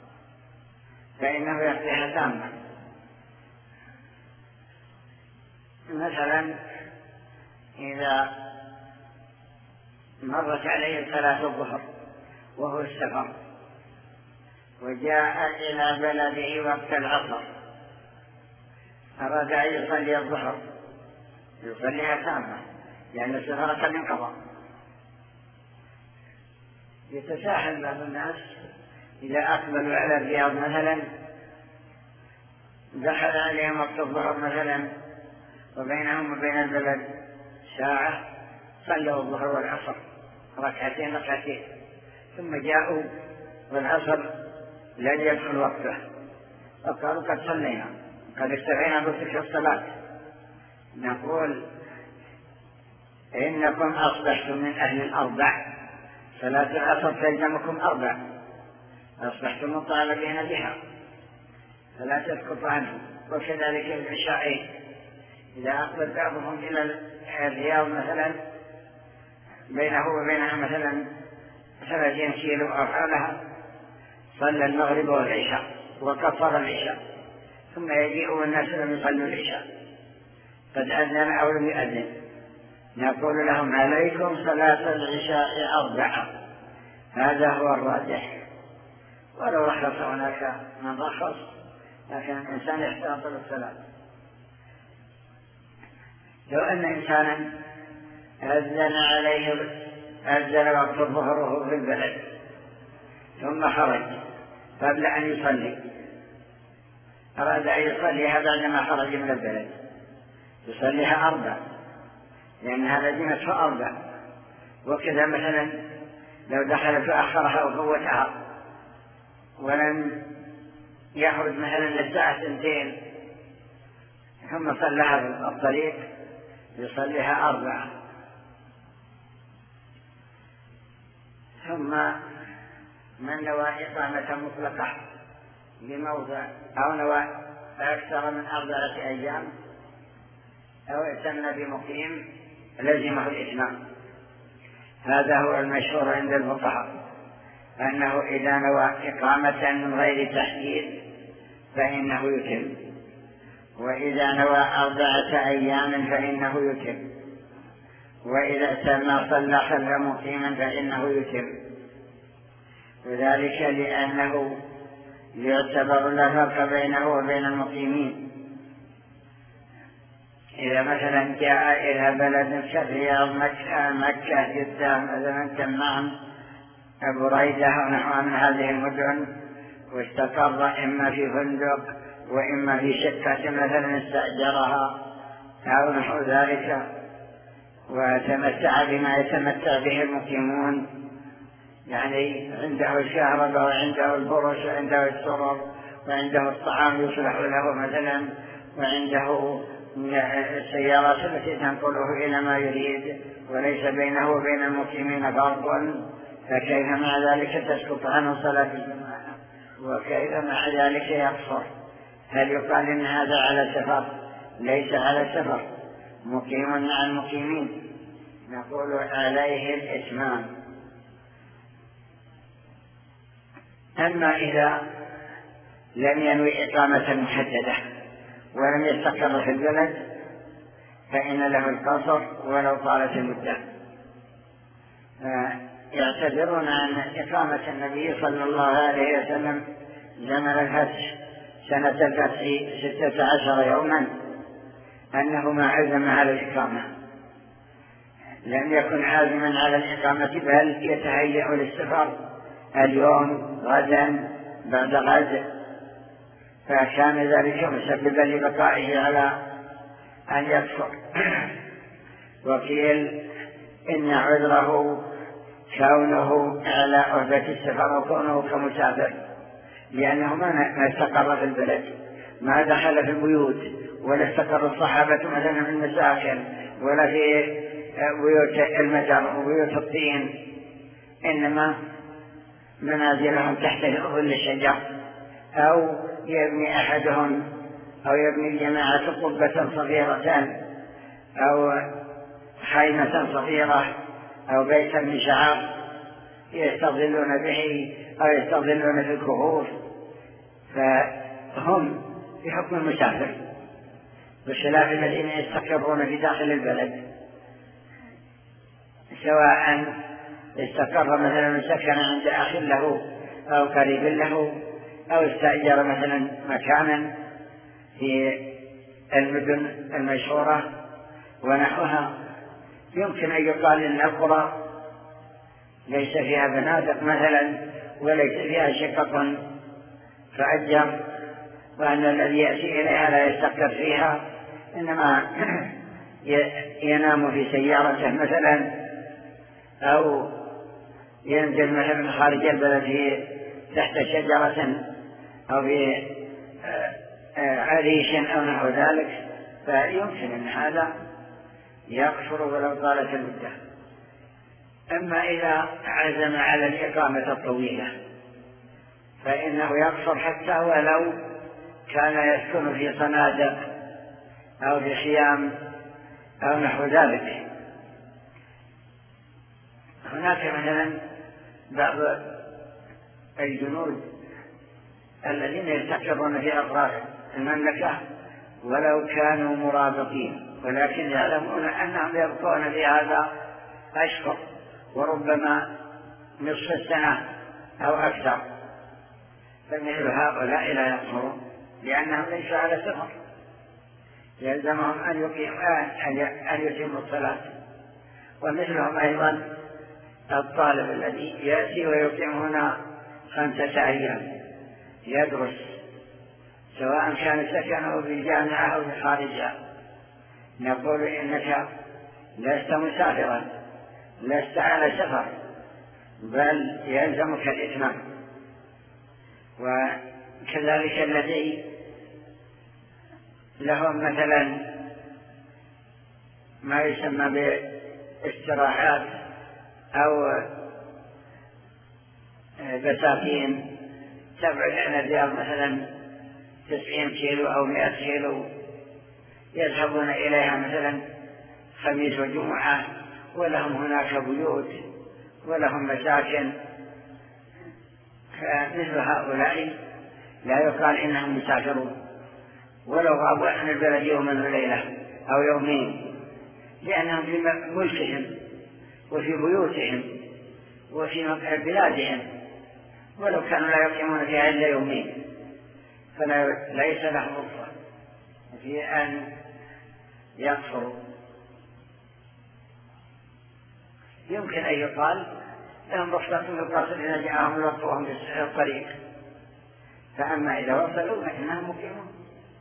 فإنه يقضيها تامة. مثلا إذا مرت عليه صلاة الظهر وهو السفر، وجاء إلى بلده وقت العصر، أراد أن يصلي الظهر يصليها تامة لأن السفر قد انقضى. يتساهل بعض الناس إذا أقبلوا على الرياض مثلا، دخل عليهم وقت الظهر مثلا وبينهم وبين البلد ساعة، صلوا الظهر والعصر ركعتين ركعتين، ثم جاءوا والعصر لن يدخل وقته، فقالوا قد صلينا قد استفينا بتلك الصلاة. نقول إنكم أصبحتم من أهل الأربع، صلاة العصر تلزمكم أربع، أصبحتم مطالبين بها فلا تسقط عنه. وكذلك العشاء إذا أقبل بعضهم إلى الرياض مثلا بينه وبينها مثلا ثلاثين كيلو أو حولها، صلى المغرب والعشاء وكفر العشاء، ثم يجيء الناس لم يصلوا العشاء قد أذن أو لم يأذن، نقول لهم عليكم صلاة العشاء أربعة، هذا هو الراجح. ولو رخص هناك من رخص، لكن الإنسان يحتاط للصلاة. لو أن إنسانا أذن عليه أذن وقت الظهر وهو في البلد ثم خرج قبل أن يصلي، أراد أن يصليها بعدما خرج من البلد، يصليها أربع لأنها لزمته أربع. وكذا مثلا لو دخل فأخرها وفوتها ولم يخرج مثلا للساعة سنتين ثم صلىها في الطريق يصليها أربعة. ثم من نوى إقامة مطلقة بموضع أو نوى أكثر من أربعة أيام أو ائتم بمقيم لزمه الإتمام. هذا هو المشهور عند الفقهاء، أنه إذا نوى إقامة من غير تحديد فإنه يتم، وإذا نوى أربعة أيام فإنه يتم، وإذا ائتم صلى خلف مقيما فإنه يتم، وذلك لأنه يعتبر لا فرق بينه وبين المقيمين. إذا مثلا جاء إلى بلد كالرياض مكة مكة جدة مثلا تمام بريدة ونحو من هذه المدن، واستقر إما في فندق وإما في شقة مثلا استأجرها أو نحو ذلك، وتمتع بما يتمتع به المقيمون، يعني عنده الكهرباء وعنده الفرش وعنده السرر وعنده الطعام يصلح له مثلا، وعنده السيارات التي تنقله إلى ما يريد، وليس بينه وبين المقيمين فرق، فكيف مع ذلك تسقط عنه صلاة الجماعة؟ وكيف مع ذلك يقصر؟ هل يقال إن هذا على سفر؟ ليس على سفر، مقيم مع المقيمين، نقول عليه الإتمام. أما إذا لم ينوي إقامة محددة ولم يستقر في البلد فإن له القصر ولو طالت المدة. يعتبرون أن إقامة النبي صلى الله عليه وسلم زمن الفتح سنة الفتح ستة عشر يوما أنه ما عزم على الإقامة، لم يكن عازما على الإقامة بل يتهيأ للسفر اليوم غدا بعد غد، فكان ذلك مسببا لبقائه على أن يكفر. وقيل إن عذره كونه على عهدة السفر وكونه كمسافر، لأنه ما استقر في البلد، ما دخل في البيوت، ولا استقر الصحابة مثلا في المساكن ولا في بيوت المجر وبيوت الطين، إنما منازلهم تحت ظل الشجر، أو يبني أحدهم أو يبني الجماعة قبة صغيرة أو خيمة صغيرة أو بيتا من شعر يستظلون به أو يستظلون في الكهوف، فهم بحكم المسافر، بخلاف الذين يستقرون في داخل البلد. سواء استقر مثلا سكن عند أخ له أو قريب له، أو استأجر مثلا مكانا في المدن المشهورة ونحوها، يمكن أن يقال إن القرى ليس فيها بنادق مثلا وليس فيها شقق فأجر، وأن الذي يأتي إليها لا يستقر فيها، إنما ينام في سيارته مثلا، أو ينزل مثلا خارج البلد تحت شجرة أو في عريش أو نحو ذلك، فيمكن أن هذا يقصر ولو طالت المدة. أما إذا عزم على الإقامة الطويلة فإنه يقصر حتى ولو كان يسكن في صنادق أو في خيام أو نحو ذلك. هناك مثلا بعض الجنود الذين يستقرون في أطراف المملكة ولو كانوا مرابطين، ولكن يعلمون أنهم يبقون في هذا أشهر وربما نصف السنة أو أكثر، فمثل هؤلاء لا يقصرون لأنهم ليسوا على سفر، يلزمهم أن يقيموا أن يتموا الصلاة. ومثلهم أيضا الطالب الذي يأتي ويقيم هنا خمسة أيام يدرس، سواء كان سكنه في الجامعة أو في خارجها، نقول إنك لست مسافرا، لست على سفر، بل يلزمك الإتمام. وكذلك الذي لهم مثلا ما يسمى باستراحات أو بساتين تبعد عن الرياض مثلا تسعين كيلو أو مئة كيلو، يذهبون إليها مثلا خميس وجمعة، ولهم هناك بيوت ولهم مساكن، فمثل هؤلاء لا يقال إنهم مسافرون ولو غابوا عن البلد يوما وليلة أو يومين، لأنهم في ملكهم وفي بيوتهم وفي بلادهم، ولو كانوا لا يقيمون فيها إلا يومين فليس لهم رخصة في أن يقصروا. يمكن أن يقال لهم رخصة القصر إذا جاءهم الوقت وهم في الطريق، فأما إذا وصلوا فإنهم مقيمون.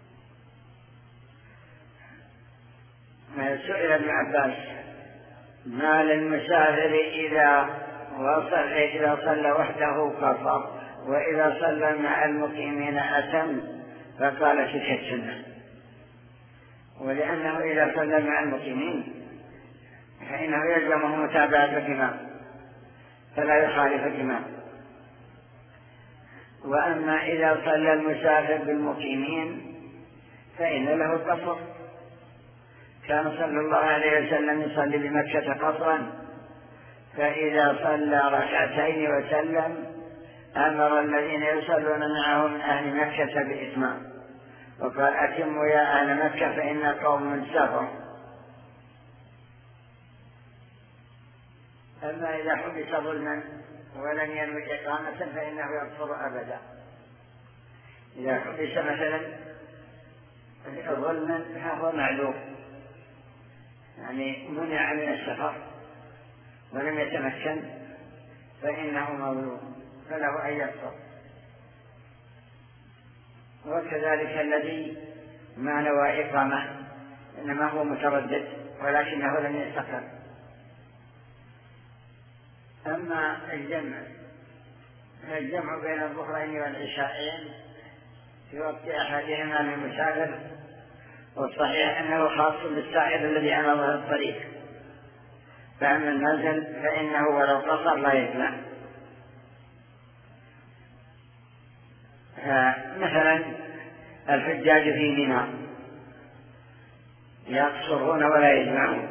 سئل ابن عباس: ما للمسافر إذا وصل إذا صلى وحده قصر وإذا صلى مع المقيمين أتم؟ فقال: تلك السنة. ولأنه إذا صلى مع المقيمين فإنه يلزمه متابعة الإمام فلا يخالف الإمام. وأما إذا صلى المسافر بالمقيمين فإن له قصر. كان صلى الله عليه وسلم يصلي بمكة قصرا، فإذا صلى ركعتين وسلم أمر الذين يصلون معه من أهل مكة بإتمام، وقال: أتموا يا أهل مكة فإن قوم من سفر. أما إذا حبس ظلما ولم ينوي إقامة فإنه يقصر أبدا. إذا حبس مثلا ظلما فهو معلوم، يعني منع من السفر ولم يتمكن، فإنه مظلوم فله أن يقصر. وكذلك الذي ما نوى إقامة إنما هو متردد ولكنه لم يستقر. أما الجمع الجمع بين الظهرين والعشاءين في وقت أحدهما للمسافر، والصحيح أنه خاص بالسائر الذي أمامه الطريق، فأما النازل فإنه ولو قصر لا يجمع. مثلا الحجاج في منى يقصرون ولا يجمعون،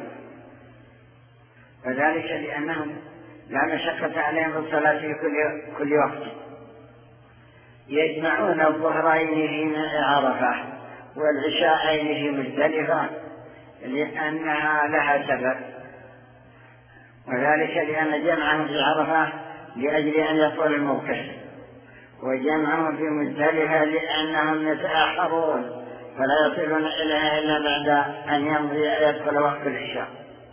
وذلك لأنهم لا مشقة عليهم بالصلاة في كل, كل وقت. يجمعون الظهرين في عرفة والعشاءين في مزدلفة لأنها لها سبب، وذلك لأن جمعهم في عرفة لأجل أن يطول الموقف، وجمعهم في مزدلفة لأنهم يتأخرون فلا يصلون إليها إلا بعد أن يمضي يدخل وقت العشاء.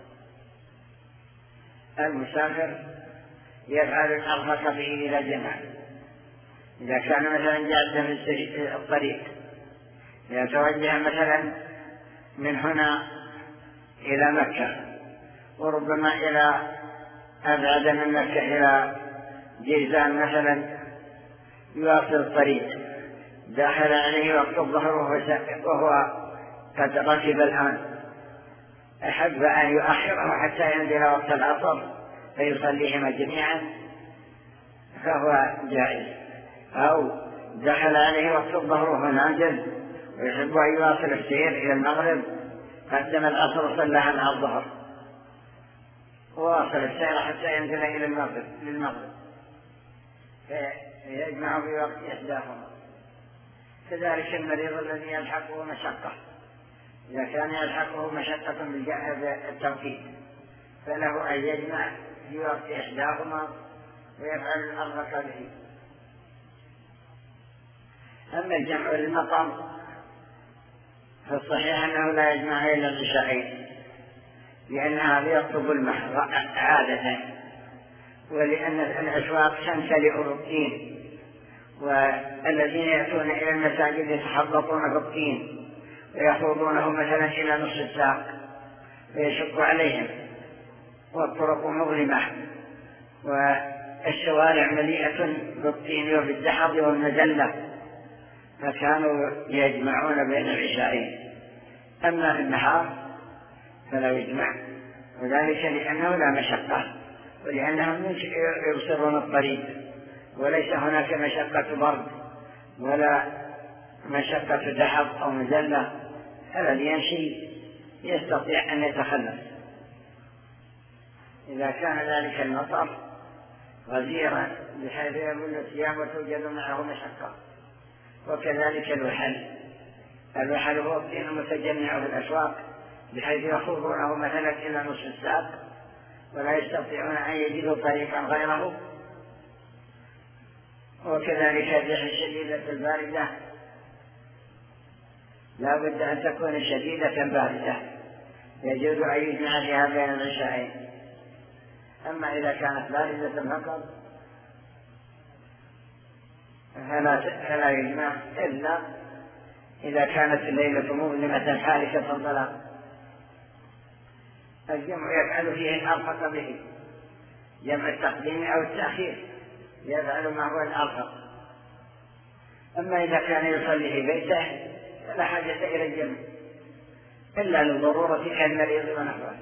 المسافر يفعل الأرفق به إلى جمع إذا كان مثلا جادا في الطريق، يتوجه مثلا من هنا إلى مكة وربما إلى أبعد من مكة إلى جيزان مثلا، يواصل الطريق، دخل عليه وقت الظهر وهو قد ركب الآن، أحب أن يؤخره حتى ينزل وقت العصر فيصليهما جميعا فهو جائز، أو دخل عليه وقت الظهر وهو نازل ويحب أن يواصل السير إلى المغرب، قدم العصر وصلىها مع الظهر وواصل السير حتى ينزل إلى المغرب للمغرب فيجمع في وقت إحداهما. كذلك المريض الذي يلحقه مشقة، إذا كان يلحقه مشقة بالتوقيت فله أن يجمع في وقت إحداهما ويفعل الأرفق به. أما الجمع للمطر فالصحيح أنه لا يجمع إلا العشاءين، لأنها يطلب المحر عادة، ولأن الأسواق تمتلئ بالطين، والذين يأتون إلى المساجد يتحبطون في الطين ويخوضونه مثلا إلى نصف الساق ويشق عليهم، والطرق مظلمة والشوارع مليئة بالطين وبالدحض والمذلة، فكانوا يجمعون بين العشاءين. أما في النهار فلا يجمع، وذلك لأنه لا مشقة، ولأنهم يبصرون الطريق وليس هناك مشقة برد ولا مشقة دحض أو مذلة، الذي يمشي يستطيع أن يتخلص. إذا كان ذلك المطر غزيرا بحيث يبل الثياب وتوجد معه مشقة. وكذلك الوحل، الوحل هو الطين المتجمع في الأسواق بحيث يخوضونه مثلا إلى نصف الساق ولا يستطيعون أن يجدوا طريقا غيره. وكذلك الريح الشديدة الباردة لا بد أن تكون شديدة باردة يجوز أن يجمع فيها بين العشاءين. أما إذا كانت باردة فقط فلا, فلا يجمع إلا إذا كانت الليلة مظلمة حاركة الظلام. الجمع يفعل فيه الأرفق به، جمع التقديم أو التأخير يفعل ما هو الأرفق. أما إذا كان يصلي في بيته فلا حاجة إلى الجمع إلا للضرورة كالمريض ونحوه.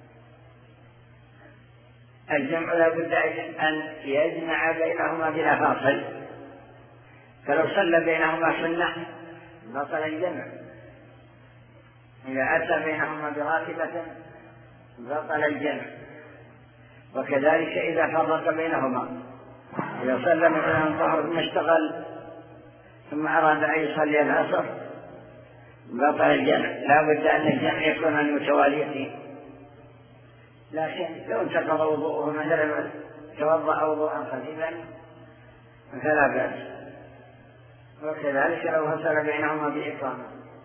الجمع لا بد أن يجمع بينهما بلا فاصل، فلو صلى بينهما سنة بطل الجمع، إذا أتى بينهما براتبة بطل الجمع. وكذلك إذا فرق بينهما، إذا صلى مثلا الظهر ثم اشتغل ثم أراد أن يصلي العصر بطل الجمع، لا بد أن الجمع يكون المتواليين. لكن لو انتقض وضوءه مثلا توضأ وضوءا خفيفا فلا بأس. وكذلك لو فصل بينهما بإقامة.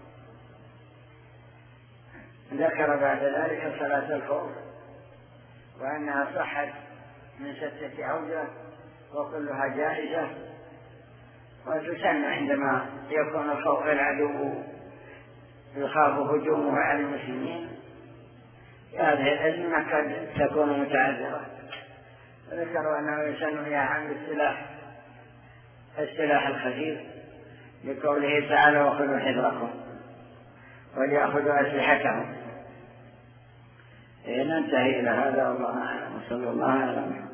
ذكر بعد ذلك صلاة الخوف وأنها صحت من ستة أوجه وكلها جائزة، وتسن عندما يكون الخوف العدو يخاف هجومه على المسلمين. هذه الأزمة قد تكون متعذرة. ذكروا أنه يسن فيها عن السلاح السلاح الخفيف لقوله تعالى وخذوا حذركم وليأخذوا أسلحتهم. ننتهي إلى هذا والله أعلم، وصلى الله على محمد.